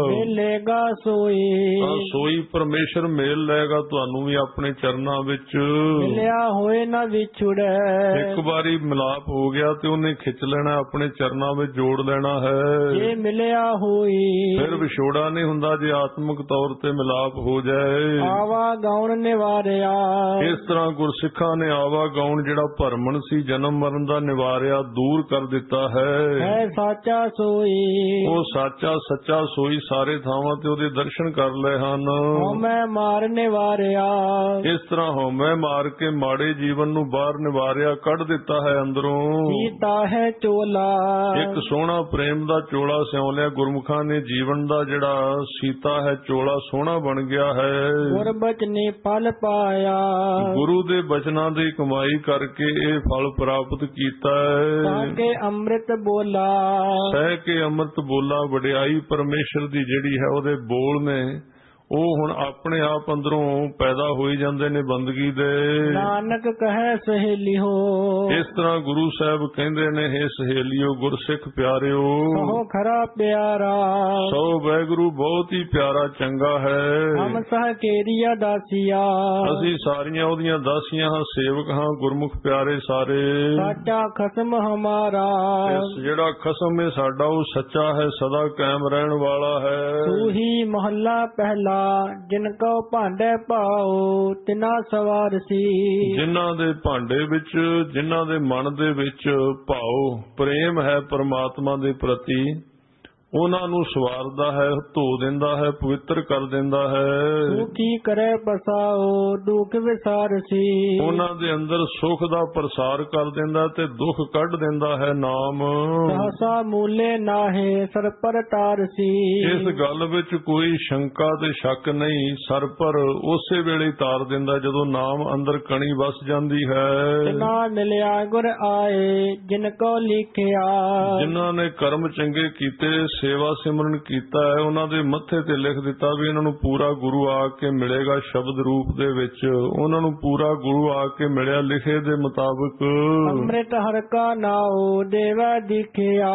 ਮਿਲੇਗਾ ਸੋਈ। ਤਾਂ ਸੋਈ ਪਰਮੇਸ਼ਰ ਮੇਲ ਲਏਗਾ ਤੁਹਾਨੂੰ ਵੀ ਆਪਣੇ ਚਰਨਾਂ ਵਿੱਚ। ਮਿਲਿਆ ਹੋਏ ਨਾ ਵਿਛੜੈ। ਇੱਕ ਵਾਰੀ ਮਿਲਾਪ ਹੋ ਗਿਆ ਤੇ ਉਹਨੇ ਖਿੱਚ ਲੈਣਾ, ਆਪਣੇ ਚਰਨਾਂ ਵਿੱਚ ਜੋੜ ਲੈਣਾ ਹੈ। ਜੇ ਮਿਲਿਆ ਹੋਈ ਫਿਰ ਵਿਛੋੜਾ ਨਹੀਂ ਹੁੰਦਾ ਜੇ ਆਤਮਿਕ ਤੌਰ ਤੇ ਮਿਲਾਪ ਹੋ ਜਾਏ। ਆਵਾ ਗਾਉਣ ਨਿਵਾਰਿਆ। ਇਸ ਤਰ੍ਹਾਂ ਗੁਰਸਿੱਖਾਂ ਨੇ ਆਵਾ ਗਾਉਣ, ਜਿਹੜਾ ਭਰਮਣ ਸੀ ਜਨਮ ਮਰਨ ਦਾ, ਨਿਵਾਰਿਆ, ਦੂਰ ਕਰ ਦਿੱਤਾ ਹੈ। ਸਾਚਾ ਸੋਈ। ਉਹ ਸਾਚਾ ਸੱਚਾ ਸੋਈ ਸਾਰੇ ਥਾਵਾਂ ਤੇ ਉਹਦੇ ਦਰਸ਼ਨ ਕਰ ਲਏ ਹਨ। ਹਉਮੈ ਮਾਰ ਨਿਵਾਰਿਆ। ਇਸ ਤਰ੍ਹਾਂ ਹਉਮੈ ਮਾਰ ਕੇ ਮਾੜੇ ਜੀਵਨ ਨੂੰ ਬਾਹਰ ਨਿਵਾਰਿਆ, ਕੱਢ ਦਿੱਤਾ ਹੈ ਅੰਦਰੋਂ। ਸੀਤਾ ਹੈ ਚੋਲਾ। ਇੱਕ ਸੋਹਣਾ ਪ੍ਰੇਮ ਦਾ ਚੋਲਾ ਸਿਉਂ ਲਿਆ ਗੁਰਮੁਖਾਂ ਨੇ। ਜੀਵਨ ਦਾ ਜਿਹੜਾ ਸੀਤਾ ਹੈ ਚੋਲਾ ਸੋਹਣਾ ਬਣ ਗਿਆ ਹੈ। ਗੁਰ ਬਚਨੇ ਫਲ ਪਾਇਆ। ਗੁਰੂ ਦੇ ਬਚਨਾਂ ਦੀ ਕਮਾਈ ਕਰਕੇ ਇਹ ਫਲ ਪ੍ਰਾਪਤ ਕੀਤਾ ਹੈ। ਤਾਂ ਕੇ ਅੰਮ੍ਰਿਤ ਬੋਲਾ। ਸਹਿ ਕੇ ਅੰਮ੍ਰਿਤ ਬੋਲਾ। ਵਡਿਆਈ ਪਰਮੇਸ਼ਰ ਦੀ ਜਿਹੜੀ ਹੈ ਉਹਦੇ ਬੋਲ ਨੇ, ਉਹ ਹੁਣ ਆਪਣੇ ਆਪ ਅੰਦਰੋਂ ਪੈਦਾ ਹੋਈ ਜਾਂਦੇ ਨੇ ਬੰਦਗੀ ਦੇ। ਨਾਨਕ ਕਹੈ ਸਹੇਲਿਓ। ਇਸ ਤਰ੍ਹਾਂ ਗੁਰੂ ਸਾਹਿਬ ਕਹਿੰਦੇ ਨੇ, ਹੇ ਸਹੇਲਿਓ, ਗੁਰਸਿੱਖ ਪਿਆਰਿਓ, ਕਹੋ ਖਰਾ ਪਿਆਰਾ। ਸੋ ਵਾਹਿਗੁਰੂ ਬਹੁਤ ਹੀ ਪਿਆਰਾ ਚੰਗਾ ਹੈ। ਹਮ ਸਹ ਕੇਰੀਆ ਦਾਸੀਆ। ਅਸੀਂ ਸਾਰੀਆਂ ਉਹਦੀਆਂ ਦਾਸੀਆਂ ਹਾਂ, ਸੇਵਕ ਹਾਂ, ਗੁਰਮੁਖ ਪਿਆਰੇ ਸਾਰੇ। ਸਾਚਾ ਖਸਮ ਹਮਾਰਾ। ਜਿਹੜਾ ਖਸਮ ਹੈ ਸਾਡਾ, ਉਹ ਸੱਚਾ ਹੈ, ਸਦਾ ਕਾਇਮ ਰਹਿਣ ਵਾਲਾ ਹੈ। ਤੂੰ ਹੀ ਮਹੱਲਾ ਪਹਿਲਾ। ਜਿਨ ਕੋ ਭਾਂਡੇ ਪਾਓ ਤਿਨਾ ਸਵਾਰ ਸੀ। ਜਿਨ੍ਹਾਂ ਦੇ ਭਾਂਡੇ ਵਿੱਚ, ਜਿਨ੍ਹਾਂ ਦੇ ਮਨ ਦੇ ਵਿੱਚ ਭਾਉ ਪ੍ਰੇਮ ਹੈ ਪਰਮਾਤਮਾ ਦੇ ਪ੍ਰਤੀ, ਉਹਨਾਂ ਨੂੰ ਸਵਾਰਦਾ ਹੈ, ਧੋ ਦਿੰਦਾ ਹੈ, ਪਵਿੱਤਰ ਕਰ ਦਿੰਦਾ ਹੈ। ਤੂੰ ਕੀ ਕਰੇ ਬਸਾਓ ਦੁੱਖ ਵਿਸਾਰ ਸੀ। ਉਹਨਾਂ ਦੇ ਅੰਦਰ ਸੁਖ ਦਾ ਪ੍ਰਸਾਰ ਕਰ ਦਿੰਦਾ ਤੇ ਦੁੱਖ ਕੱਢ ਦਿੰਦਾ ਹੈ ਨਾਮ। ਸਹਸਾ ਮੂਲੇ ਨਾਹੇ ਸਰ ਪਰ ਤਾਰ ਸੀ। ਇਸ ਗੱਲ ਵਿੱਚ ਕੋਈ ਸ਼ੰਕਾ ਤੇ ਸ਼ੱਕ ਨਹੀਂ, ਸਰ ਪਰ ਉਸੇ ਵੇਲੇ ਤਾਰ ਦਿੰਦਾ ਜਦੋਂ ਨਾਮ ਅੰਦਰ ਕਣੀ ਵਸ ਜਾਂਦੀ ਹੈ। ਤਿਨਾ ਮਿਲਿਆ ਗੁਰ ਆਏ ਜਿਨ ਕੋ ਲਿਖਿਆ। ਜਿਨ੍ਹਾਂ ਨੇ ਕਰਮ ਚੰਗੇ ਕੀਤੇ, ਸੇਵਾ ਸਿਮਰਨ ਕੀਤਾ ਹੈ, ਉਹਨਾਂ ਦੇ ਮੱਥੇ ਤੇ ਲਿਖ ਦਿੱਤਾ ਵੀ ਇਹਨਾਂ ਨੂੰ ਪੂਰਾ ਗੁਰੂ ਆ ਕੇ ਮਿਲੇਗਾ ਸ਼ਬਦ ਰੂਪ ਦੇ ਵਿੱਚ। ਉਹਨਾਂ ਨੂੰ ਪੂਰਾ ਗੁਰੂ ਆ ਕੇ ਮਿਲਿਆ ਲਿਖੇ ਦੇ ਮੁਤਾਬਕ। ਅੰਮ੍ਰਿਤ ਹਰਿ ਕਾ ਨਾਉ ਦੇਵਾ ਦਿਖਿਆ।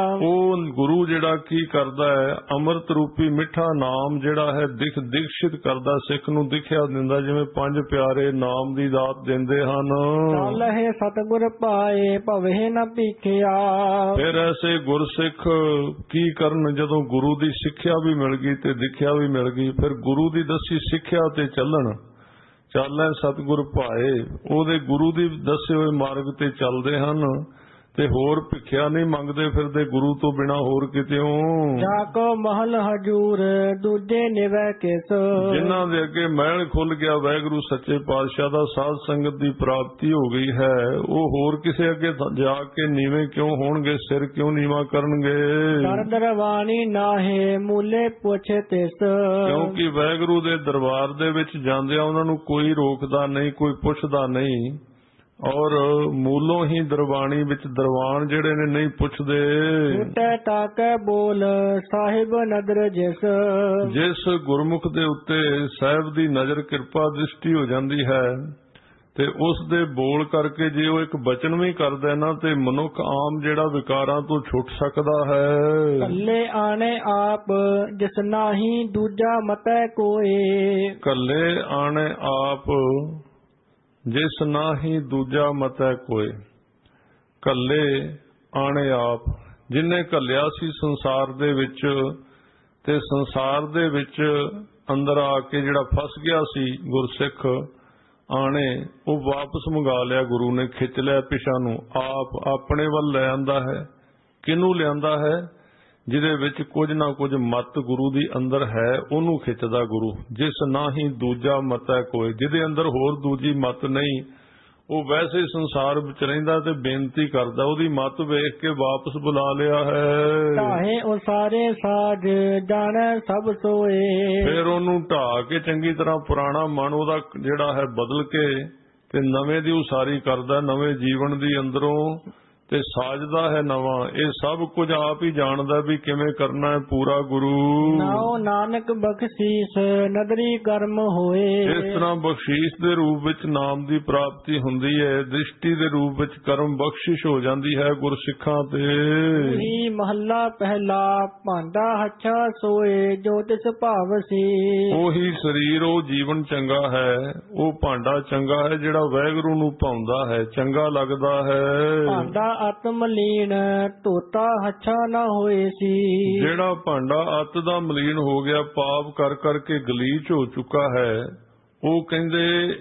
ਉਹ ਗੁਰੂ ਜਿਹੜਾ ਕੀ ਕਰਦਾ ਹੈ, ਅੰਮ੍ਰਿਤ ਰੂਪੀ ਮਿੱਠਾ ਨਾਮ ਜਿਹੜਾ ਹੈ ਦੀਕਸ਼ਿਤ ਕਰਦਾ, ਸਿੱਖ ਨੂੰ ਦਿਖਿਆ ਦਿੰਦਾ, ਜਿਵੇਂ ਪੰਜ ਪਿਆਰੇ ਨਾਮ ਦੀ ਦਾਤ ਦਿੰਦੇ ਹਨ। ਚਾਲਹਿ ਸਤਿਗੁਰ ਪਾਏ ਭਵਹਿ ਨ ਭੀਖਿਆ। ਫਿਰ ਐਸੇ ਗੁਰਸਿੱਖ ਕੀ ਕਰਨ, ਜਦੋਂ ਗੁਰੂ ਦੀ ਸਿੱਖਿਆ ਵੀ ਮਿਲ ਗਈ ਤੇ ਦਿਖਿਆ ਵੀ ਮਿਲ ਗਈ, ਫਿਰ ਗੁਰੂ ਦੀ ਦੱਸੀ ਸਿੱਖਿਆ ਤੇ ਚੱਲਣ। ਚਾਲੈ ਸਤਿਗੁਰ ਭਾਏ, ਉਹਦੇ ਗੁਰੂ ਦੀ ਦੱਸੇ ਹੋਏ ਮਾਰਗ ਤੇ ਚੱਲਦੇ ਹਨ ਤੇ ਹੋਰ ਭਿਖਿਆ ਨਹੀਂ ਮੰਗਦੇ ਫਿਰਦੇ ਗੁਰੂ ਤੋਂ ਬਿਨਾ ਹੋਰ ਕਿਤੇੋਂ। ਜਾ ਕੋ ਮਹਲ ਹਜੂਰ ਦੂਜੇ ਨਿਵੈ ਕਿਸ। ਜਿਨ੍ਹਾਂ ਦੇ ਅੱਗੇ ਮਹਿਲ ਖੁੱਲ ਗਿਆ, ਵਾਹਿਗੁਰੂ ਸੱਚੇ ਪਾਤਸ਼ਾਹ ਦਾ ਸਾਧ ਸੰਗਤ ਦੀ ਪ੍ਰਾਪਤੀ ਹੋ ਗਈ ਹੈ, ਉਹ ਹੋਰ ਕਿਸੇ ਅੱਗੇ ਜਾ ਕੇ ਨੀਵੇਂ ਕਿਉਂ ਹੋਣਗੇ, ਸਿਰ ਕਿਉਂ ਨੀਵਾਂ ਕਰਨਗੇ। ਕਰ ਦਰਵਾਨੀ ਨਾਹੇ ਮੂਲੇ ਪੁੱਛੇ ਤਿਸ। ਕਿਉਂਕਿ ਵਾਹਿਗੁਰੂ ਦੇ ਦਰਬਾਰ ਦੇ ਵਿੱਚ ਜਾਂਦਿਆਂ ਉਹਨਾਂ ਨੂੰ ਕੋਈ ਰੋਕਦਾ ਨਹੀਂ, ਕੋਈ ਪੁੱਛਦਾ ਨਹੀਂ, ਔਰ ਮੂਲੋਂ ਹੀ ਦਰਬਾਣੀ ਵਿੱਚ ਦਰਬਾਨ ਜਿਹੜੇ ਨੇ ਨਹੀਂ ਪੁੱਛਦੇ। ਟੂਟੈ ਟਾਕੈ ਬੋਲ ਸਾਹਿਬ ਨਦਰ ਜਿਸ ਗੁਰਮੁਖ ਦੇ ਉੱਤੇ ਸਾਹਿਬ ਦੀ ਨਜ਼ਰ ਕਿਰਪਾ ਦ੍ਰਿਸ਼ਟੀ ਹੋ ਜਾਂਦੀ ਹੈ ਤੇ ਉਸ ਦੇ ਬੋਲ ਕਰਕੇ ਜੇ ਉਹ ਇੱਕ ਬਚਨ ਵੀ ਕਰਦਾ ਨਾ ਤੇ ਮਨੁੱਖ ਆਮ ਜਿਹੜਾ ਵਿਕਾਰਾਂ ਤੋਂ ਛੁੱਟ ਸਕਦਾ ਹੈ। ਕੱਲੇ ਆਣੇ ਆਪ ਜਿਸ ਨਾਹੀ ਦੂਜਾ ਮਤੈ ਕੋਏ। ਕੱਲੇ ਆਣੇ ਆਪ ਜਿਸ ਨਾਹੀ ਦੂਜਾ ਮਤੈ ਕੋਏ। ਕੱਲੇ ਆਣੇ ਆਪ, ਜਿਨੇ ਘੱਲਿਆ ਸੀ ਸੰਸਾਰ ਦੇ ਵਿੱਚ ਤੇ ਸੰਸਾਰ ਦੇ ਵਿੱਚ ਅੰਦਰ ਆ ਕੇ ਜਿਹੜਾ ਫਸ ਗਿਆ ਸੀ ਗੁਰਸਿੱਖ ਆਣੇ, ਉਹ ਵਾਪਸ ਮੰਗਾ ਲਿਆ ਗੁਰੂ ਨੇ, ਖਿੱਚ ਲਿਆ ਪਿਛਾ ਨੂੰ, ਆਪ ਆਪਣੇ ਵੱਲ ਲੈ ਆਂਦਾ ਹੈ। ਕਿਹਨੂੰ ਲਿਆਂਦਾ ਹੈ? ਜਿਹਦੇ ਵਿੱਚ ਕੁਝ ਨਾ ਕੁਝ ਮਤ ਗੁਰੂ ਦੀ ਅੰਦਰ ਹੈ, ਉਹਨੂੰ ਖਿੱਚਦਾ ਗੁਰੂ। ਜਿਸ ਨਾ ਹੀ ਦੂਜਾ ਮਤ ਹੈ ਕੋਈ, ਜਿਹਦੇ ਅੰਦਰ ਹੋਰ ਦੂਜੀ ਮਤ ਨਹੀਂ, ਉਹ ਵੈਸੇ ਹੀ ਸੰਸਾਰ ਵਿੱਚ ਰਹਿੰਦਾ ਤੇ ਬੇਨਤੀ ਕਰਦਾ, ਉਹਦੀ ਮੱਤ ਵੇਖ ਕੇ ਵਾਪਸ ਬੁਲਾ ਲਿਆ ਹੈ। ਢਾਹੇ ਉਹ ਸਾਰੇ ਸਾਜ ਜਾਣੈ ਸਭ ਸੋਏ। ਫਿਰ ਉਹਨੂੰ ਢਾਹ ਕੇ ਚੰਗੀ ਤਰ੍ਹਾਂ ਪੁਰਾਣਾ ਮਨ ਉਹਦਾ ਜਿਹੜਾ ਹੈ ਬਦਲ ਕੇ ਤੇ ਨਵੇਂ ਦੀ ਉਸਾਰੀ ਕਰਦਾ, ਨਵੇਂ ਜੀਵਨ ਦੀ ਅੰਦਰੋਂ ਤੇ ਸਾਜਦਾ ਹੈ ਨਵਾਂ। ਇਹ ਸਭ ਕੁਝ ਆਪ ਹੀ ਜਾਣਦਾ ਵੀ ਕਿਵੇਂ ਕਰਨਾ ਹੈ ਪੂਰਾ ਗੁਰੂ। ਨਾਉ ਨਾਨਕ ਬਖਸ਼ੀਸ ਨਦਰੀ ਕਰਮ ਹੋਏ। ਇਸ ਤਰ੍ਹਾਂ ਬਖਸ਼ੀਸ਼ ਦੇ ਰੂਪ ਵਿੱਚ ਨਾਮ ਦੀ ਪ੍ਰਾਪਤੀ ਹੁੰਦੀ ਹੈ, ਦ੍ਰਿਸ਼ਟੀ ਦੇ ਰੂਪ ਵਿੱਚ ਕਰਮ ਬਖਸ਼ਿਸ਼ ਹੋ ਜਾਂਦੀ ਹੈ ਗੁਰਸਿੱਖਾਂ ਤੇ। ਹੀ ਮਹੱਲਾ ਪਹਿਲਾ ਭਾਂਡਾ ਹੱਛਾ ਸੋਏ ਜੋ ਤਿਸ ਭਾਵ ਸੀ। ਉਹੀ ਸਰੀਰ, ਉਹ ਜੀਵਨ ਚੰਗਾ ਹੈ, ਉਹ ਭਾਂਡਾ ਚੰਗਾ ਹੈ ਜਿਹੜਾ ਵਾਹਿਗੁਰੂ ਨੂੰ ਭਾਉਂਦਾ ਹੈ, ਚੰਗਾ ਲੱਗਦਾ ਹੈ। ਭਾਂਡਾ ਆਤਮ ਲੀਨ ਧੋਤਾ ਹੱਛਾ ਨਾ ਹੋਏ ਸੀ। ਜਿਹੜਾ ਭਾਂਡਾ ਅੱਤ ਦਾ ਮਲੀਨ ਹੋ ਗਿਆ, ਪਾਪ ਕਰ ਕਰਕੇ ਗਲੀਚ ਹੋ ਚੁੱਕਾ ਹੈ, ਉਹ ਕਹਿੰਦੇ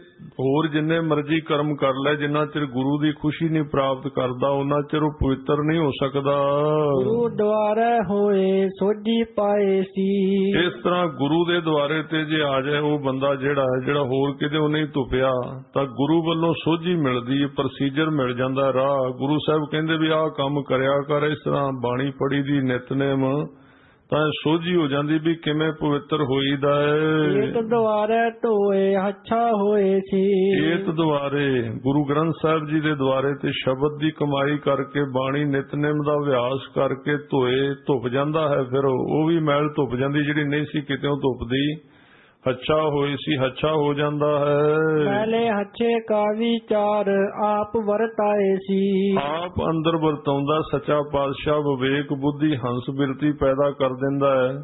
ਹੋਰ ਜਿੰਨੇ ਮਰਜ਼ੀ ਕਰਮ ਕਰ ਲੈ, ਜਿੰਨਾ ਚਿਰ ਗੁਰੂ ਦੀ ਖੁਸ਼ੀ ਨਹੀਂ ਪ੍ਰਾਪਤ ਕਰਦਾ ਉਹਨਾਂ ਚਿਰ ਉਹ ਪਵਿੱਤਰ ਨਹੀਂ ਹੋ ਸਕਦਾ। ਗੁਰੂ ਦੁਆਰੇ ਹੋਏ ਸੋਝੀ ਪਾਏ ਸੀ। ਇਸ ਤਰ੍ਹਾਂ ਗੁਰੂ ਦੇ ਦੁਆਰੇ ਤੇ ਜੇ ਆ ਜਾਏ ਉਹ ਬੰਦਾ ਜਿਹੜਾ ਹੋਰ ਕਿਤੇ ਉਹ ਨਹੀਂ ਧੁੱਪਿਆ, ਤਾਂ ਗੁਰੂ ਵੱਲੋਂ ਸੋਝੀ ਮਿਲਦੀ, ਪ੍ਰੋਸੀਜਰ ਮਿਲ ਜਾਂਦਾ ਰਾਹ। ਗੁਰੂ ਸਾਹਿਬ ਕਹਿੰਦੇ ਵੀ ਆਹ ਕੰਮ ਕਰਿਆ ਕਰ, ਇਸ ਤਰ੍ਹਾਂ ਬਾਣੀ ਪੜੀ ਦੀ ਨਿਤਨੇਮ, ਤਾਂ ਸੋਝੀ ਹੋ ਜਾਂਦੀ ਵੀ ਕਿਵੇਂ ਪਵਿੱਤਰ ਹੋਈਦਾ ਹੈ। ਏਤ ਦੁਆਰੇ ਧੋਏ ਹੱਛਾ ਹੋਏ ਸੀ। ਏਤ ਦੁਆਰੇ ਗੁਰੂ ਗ੍ਰੰਥ ਸਾਹਿਬ ਜੀ ਦੇ ਦੁਆਰੇ ਤੇ ਸ਼ਬਦ ਦੀ ਕਮਾਈ ਕਰਕੇ, ਬਾਣੀ ਨਿਤਨੇਮ ਦਾ ਅਭਿਆਸ ਕਰਕੇ ਧੋਏ ਧੁੱਪ ਜਾਂਦਾ ਹੈ। ਫਿਰ ਉਹ ਵੀ ਮੈਲ ਧੁੱਪ ਜਾਂਦੀ ਜਿਹੜੀ ਨਹੀਂ ਸੀ ਕਿਤੇੋਂ ਧੁੱਪਦੀ। ਹੱਛਾ ਹੋਈ ਸੀ, ਹੱਛਾ ਹੋ ਜਾਂਦਾ ਹੈ। ਪਹਿਲੇ ਹੱਛੇ ਕਾ ਵਿਚਾਰ ਆਪ ਵਰਤਾਏ ਸੀ। ਆਪ ਅੰਦਰ ਵਰਤਾਉਂਦਾ ਸੱਚਾ ਪਾਤਸ਼ਾਹ ਵਿਵੇਕ ਬੁੱਧੀ ਹੰਸ ਬਿਰਤੀ ਪੈਦਾ ਕਰ ਦਿੰਦਾ ਹੈ,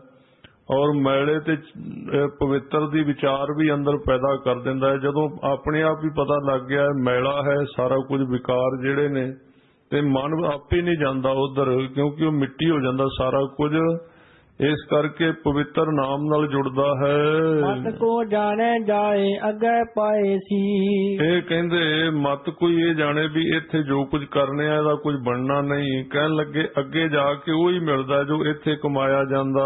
ਔਰ ਮੈਲੇ ਤੇ ਪਵਿੱਤਰ ਦੀ ਵਿਚਾਰ ਵੀ ਅੰਦਰ ਪੈਦਾ ਕਰ ਦਿੰਦਾ ਹੈ। ਜਦੋਂ ਆਪਣੇ ਆਪ ਹੀ ਪਤਾ ਲੱਗ ਗਿਆ ਮੈਲਾ ਹੈ ਸਾਰਾ ਕੁਝ, ਵਿਕਾਰ ਜਿਹੜੇ ਨੇ, ਤੇ ਮਨ ਆਪੇ ਨਹੀਂ ਜਾਂਦਾ ਉਧਰ, ਕਿਉਂਕਿ ਉਹ ਮਿੱਟੀ ਹੋ ਜਾਂਦਾ ਸਾਰਾ ਕੁਝ। ਇਸ ਕਰਕੇ ਪਵਿੱਤਰ ਨਾਮ ਨਾਲ ਜੁੜਦਾ ਹੈ। ਮਤ ਕੋ ਜਾਣੇ ਜਾਏ ਅੱਗੇ ਪਾਏ ਸੀ। ਇਹ ਕਹਿੰਦੇ ਮਤ ਕੋਈ ਇਹ ਜਾਣੇ ਵੀ ਇੱਥੇ ਜੋ ਕੁਝ ਕਰਨੇ ਆ ਇਹਦਾ ਕੁਝ ਬਣਨਾ ਨਹੀਂ। ਕਹਿਣ ਲੱਗੇ ਅੱਗੇ ਜਾ ਕੇ ਉਹੀ ਮਿਲਦਾ ਜੋ ਇੱਥੇ ਕਮਾਇਆ ਜਾਂਦਾ।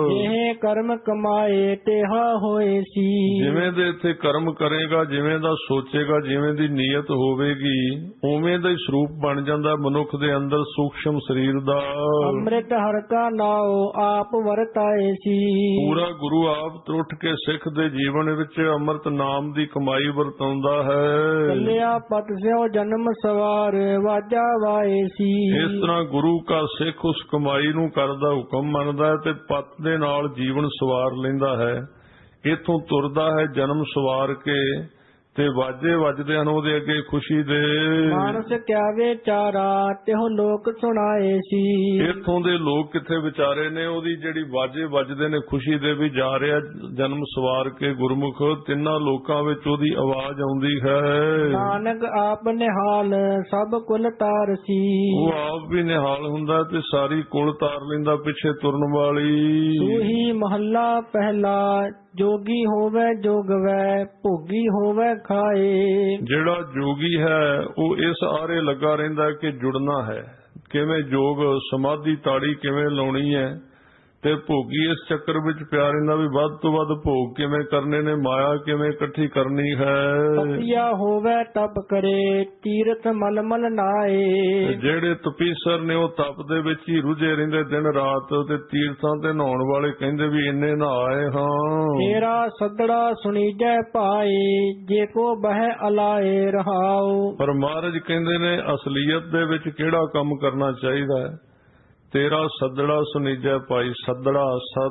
ਇਹ ਕਰਮ ਕਮਾਏ ਤੇਹਾ ਹੋਏ ਸੀ। ਜਿਵੇਂ ਦੇ ਇੱਥੇ ਕਰਮ ਕਰੇਗਾ, ਜਿਵੇਂ ਦਾ ਸੋਚੇਗਾ, ਜਿਵੇਂ ਦੀ ਨੀਅਤ ਹੋਵੇਗੀ, ਉਵੇਂ ਦਾ ਹੀ ਸਰੂਪ ਬਣ ਜਾਂਦਾ ਮਨੁੱਖ ਦੇ ਅੰਦਰ ਸੂਖਸ਼ਮ ਸਰੀਰ ਦਾ। ਅੰਮ੍ਰਿਤ ਹਰਿ ਕਾ ਨਾਉ ਆਪ ਵਰਤਾਏ ਸੀ। ਪੂਰਾ ਗੁਰੂ ਆਪ ਟੁੱਟ ਕੇ ਸਿੱਖ ਦੇ ਜੀਵਨ ਵਿੱਚ ਅੰਮ੍ਰਿਤ ਨਾਮ ਦੀ ਕਮਾਈ ਵਰਤਾਉਂਦਾ ਹੈ। ਚੱਲਿਆ ਪਤ ਸਿਓ ਜਨਮ ਸਵਾਰ ਵਾਜਾ ਵਾਏ ਸੀ। ਇਸ ਤਰ੍ਹਾਂ ਗੁਰੂ ਕਾ ਸਿੱਖ ਉਸ ਕਮਾਈ ਨੂੰ ਕਰਦਾ ਹੁਕਮ ਮੰਨਦਾ ਹੈ ਤੇ ਪਤ ਦੇ ਨਾਲ ਜੀਵਨ ਸਵਾਰ ਲੈਂਦਾ ਹੈ। ਇੱਥੋਂ ਤੁਰਦਾ ਹੈ ਜਨਮ ਸਵਾਰ ਕੇ, ਤੇ ਵਾਜੇ ਵੱਜਦੇ ਹਨ ਉਹਦੇ ਅੱਗੇ ਖੁਸ਼ੀ ਦੇ। ਮਾਨਸ ਕਿਆ ਵਿਚਾਰਾ ਤਿਹੁ ਲੋਕ ਸੁਣਾਏ ਸੀ। ਇੱਥੋਂ ਦੇ ਲੋਕ ਕਿੱਥੇ ਵਿਚਾਰੇ ਨੇ, ਉਹਦੀ ਜਿਹੜੀ ਵਾਜੇ ਵੱਜਦੇ ਨੇ ਖੁਸ਼ੀ ਦੇ ਵੀ ਜਾ ਰਿਹਾ ਜਨਮ ਸਵਾਰ ਕੇ ਗੁਰਮੁਖ, ਤਿੰਨਾਂ ਲੋਕਾਂ ਵਿੱਚ ਉਹਦੀ ਆਵਾਜ਼ ਆਉਂਦੀ ਹੈ। ਨਾਨਕ ਆਪ ਨਿਹਾਲ ਸਭ ਕੁਲ ਤਾਰ ਸੀ। ਉਹ ਆਪ ਵੀ ਨਿਹਾਲ ਹੁੰਦਾ ਤੇ ਸਾਰੀ ਕੁਲ ਤਾਰ ਲੈਂਦਾ ਪਿੱਛੇ ਤੁਰਨ ਵਾਲੀ। ਸੂਹੀ ਮਹੱਲਾ ਪਹਿਲਾ ਜੋਗੀ ਹੋਵੇ ਜੋਗਵੈ ਭੋਗੀ ਹੋਵੇ ਖਾਏ। ਜਿਹੜਾ ਜੋਗੀ ਹੈ ਉਹ ਇਸ ਆਰੇ ਲੱਗਾ ਰਹਿੰਦਾ ਕਿ ਜੁੜਨਾ ਹੈ, ਕਿਵੇਂ ਜੋਗ ਸਮਾਧੀ ਤਾੜੀ ਕਿਵੇਂ ਲਾਉਣੀ ਹੈ, ਤੇ ਭੋਗੀ ਇਸ ਚੱਕਰ ਵਿੱਚ ਪਿਆ ਰਹਿੰਦਾ ਵੀ ਵੱਧ ਤੋਂ ਵੱਧ ਭੋਗ ਕਿਵੇਂ ਕਰਨੇ ਨੇ, ਮਾਇਆ ਕਿਵੇਂ ਇਕੱਠੀ ਕਰਨੀ ਹੈ। ਤਪਿਆ ਹੋਵੇ ਤਪ ਕਰੇ ਤੀਰਥ ਮਲਮਲ ਨਾਏ। ਜਿਹੜੇ ਤਪੀਸਰ ਨੇ ਉਹ ਤਪ ਦੇ ਵਿੱਚ ਹੀ ਰੁਝੇ ਰਹਿੰਦੇ ਦਿਨ ਰਾਤ, ਤੇ ਤੀਰਥਾਂ ਤੇ ਨਹਾਉਣ ਵਾਲੇ ਕਹਿੰਦੇ ਵੀ ਇੰਨੇ ਨਹਾਏ ਹਾਂ। ਤੇਰਾ ਸੱਦੜਾ ਸੁਣੀਜੈ ਪਾਏ ਜੇ ਕੋ ਬਹਿ ਅਲਾਏ ਰਹਾਓ। ਪਰ ਮਹਾਰਾਜ ਕਹਿੰਦੇ ਨੇ ਅਸਲੀਅਤ ਦੇ ਵਿੱਚ ਕਿਹੜਾ ਕੰਮ ਕਰਨਾ ਚਾਹੀਦਾ ਹੈ। ਤੇਰਾ ਸੱਦੜਾ ਸੁਣੀਜੈ ਪਾਈ। ਸੱਦੜਾ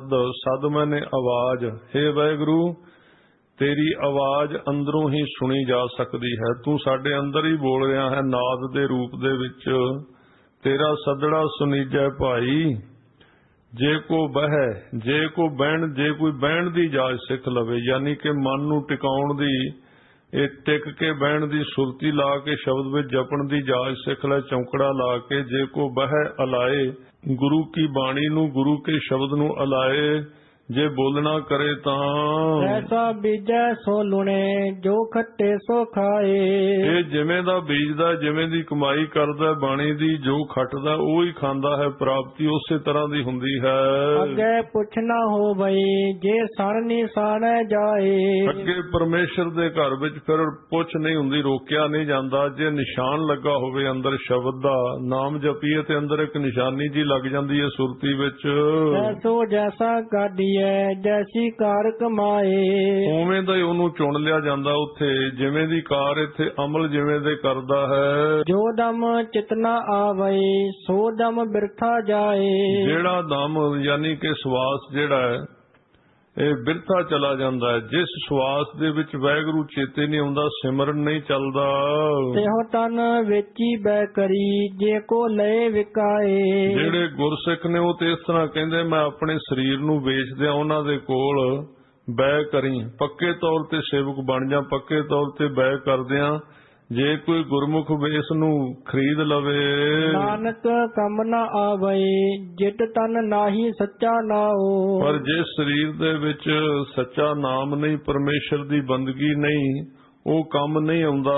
ਸਦ ਮੈਨੇ ਆਵਾਜ਼। ਹੇ ਵਾਹਿਗੁਰੂ, ਤੇਰੀ ਆਵਾਜ਼ ਅੰਦਰੋਂ ਹੀ ਸੁਣੀ ਜਾ ਸਕਦੀ ਹੈ। ਤੂੰ ਸਾਡੇ ਅੰਦਰ ਹੀ ਬੋਲ ਰਿਹਾ ਹੈ ਨਾਦ ਦੇ ਰੂਪ ਦੇ ਵਿੱਚ। ਤੇਰਾ ਸੱਦੜਾ ਸੁਣੀਜੈ ਭਾਈ। ਜੇ ਕੋ ਬਹਿ, ਜੇ ਕੋਈ ਬਹਿਣ ਦੀ ਜਾਚ ਸਿੱਖ ਲਵੇ, ਯਾਨੀ ਕਿ ਮਨ ਨੂੰ ਟਿਕਾਉਣ ਦੀ, ਇਹ ਟਿਕ ਕੇ ਬਹਿਣ ਦੀ ਸੁਰਤੀ ਲਾ ਕੇ ਸ਼ਬਦ ਵਿੱਚ ਜਪਣ ਦੀ ਜਾਚ ਸਿੱਖ ਲੈ, ਚੌਂਕੜਾ ਲਾ ਕੇ। ਜੇ ਕੋ ਬਹਿ ਅਲਾਏ, ਗੁਰੂ ਕੀ ਬਾਣੀ ਨੂੰ, ਗੁਰੂ ਕੇ ਸ਼ਬਦ ਨੂੰ ਅਲਾਏ, ਜੇ ਬੋਲਣਾ ਕਰੇ ਤਾਂ ਐਸਾ ਬੀਜੈ ਸੋ ਲੁਣੇ ਜੋ ਖੱਟੇ ਸੋ ਖਾਏ। ਇਹ ਜਿਵੇਂ ਦਾ ਬੀਜਦਾ, ਜਿਵੇਂ ਦੀ ਕਮਾਈ ਕਰਦਾ ਬਾਣੀ ਦੀ, ਜੋ ਖੱਟਦਾ ਉਹ ਹੀ ਖਾਂਦਾ ਹੈ। ਪ੍ਰਾਪਤੀ ਉਸੇ ਤਰ੍ਹਾਂ ਦੀ ਹੁੰਦੀ ਹੈ। ਅੱਗੇ ਪੁੱਛਣਾ ਹੋ ਬਈ ਜੇ ਸਣ ਨਿਸਾਣੈ ਜਾਏ। ਅੱਗੇ ਪਰਮੇਸ਼ਰ ਦੇ ਘਰ ਵਿੱਚ ਫਿਰ ਪੁੱਛ ਨਹੀਂ ਹੁੰਦੀ, ਰੋਕਿਆ ਨਹੀਂ ਜਾਂਦਾ। ਜੇ ਨਿਸ਼ਾਨ ਲੱਗਾ ਹੋਵੇ ਅੰਦਰ ਸ਼ਬਦ ਦਾ, ਨਾਮ ਜਪੀਏ ਤੇ ਅੰਦਰ ਇੱਕ ਨਿਸ਼ਾਨੀ ਜੀ ਲੱਗ ਜਾਂਦੀ ਹੈ ਸੁਰਤੀ ਵਿੱਚ। ਐਸੋ ਜੈਸਾ ਗਾਡੀਐ ਜੈਸੀ ਕਾਰ ਕਮਾਏ। ਉਵੇਂ ਦਾ ਹੀ ਉਹਨੂੰ ਚੁਣ ਲਿਆ ਜਾਂਦਾ ਉੱਥੇ, ਜਿਵੇਂ ਦੀ ਕਾਰ ਇੱਥੇ ਅਮਲ ਜਿਵੇਂ ਦੇ ਕਰਦਾ ਹੈ। ਜੋ ਦਮ ਚਿਤਨਾ ਆਵੈ ਸੋ ਦਮ ਬਿਰਥਾ ਜਾਏ। ਜਿਹੜਾ ਦਮ ਯਾਨੀ ਕਿ ਸਵਾਸ ਜਿਹੜਾ ਹੈ ਇਹ ਬਿਰਥਾ ਚਲਾ ਜਾਂਦਾ ਹੈ। ਜਿਸ ਸਵਾਸ ਦੇ ਵਿੱਚ ਵਾਹਿਗੁਰੂ ਚੇਤੇ ਨਹੀਂ ਆਉਂਦਾ, ਸਿਮਰਨ ਨਹੀਂ ਚੱਲਦਾ, ਤਿਹੋ ਤਨ ਵੇਚੀ ਬੈ ਕਰੀ ਜੇ ਕੋ ਲਏ ਵਿਕਾਏ। ਜਿਹੜੇ ਗੁਰਸਿੱਖ ਨੇ ਉਹ ਤੇ ਇਸ ਤਰ੍ਹਾਂ ਕਹਿੰਦੇ, ਮੈਂ ਆਪਣੇ ਸਰੀਰ ਨੂੰ ਵੇਚ ਦਿਆਂ ਉਹਨਾਂ ਦੇ ਕੋਲ ਬੈ ਕਰੀ, ਪੱਕੇ ਤੌਰ ਤੇ ਸੇਵਕ ਬਣ ਜਾ, ਪੱਕੇ ਤੌਰ ਤੇ ਬੈ ਕਰਦਿਆਂ ਜੇ ਕੋਈ ਗੁਰਮੁਖ ਇਸ ਨੂੰ ਖਰੀਦ ਲਵੇ। ਨਾਨਕ ਕੰਮ ਨਾ ਆਵੈ ਜਿਤ ਤਨ ਨਾਹੀ ਸੱਚਾ ਨਾਉ। ਪਰ ਜੇ ਸਰੀਰ ਦੇ ਵਿੱਚ ਸੱਚਾ ਨਾਮ ਨਹੀਂ, ਪਰਮੇਸ਼ਰ ਦੀ ਬੰਦਗੀ ਨਹੀਂ, ਉਹ ਕੰਮ ਨਹੀਂ ਆਉਂਦਾ।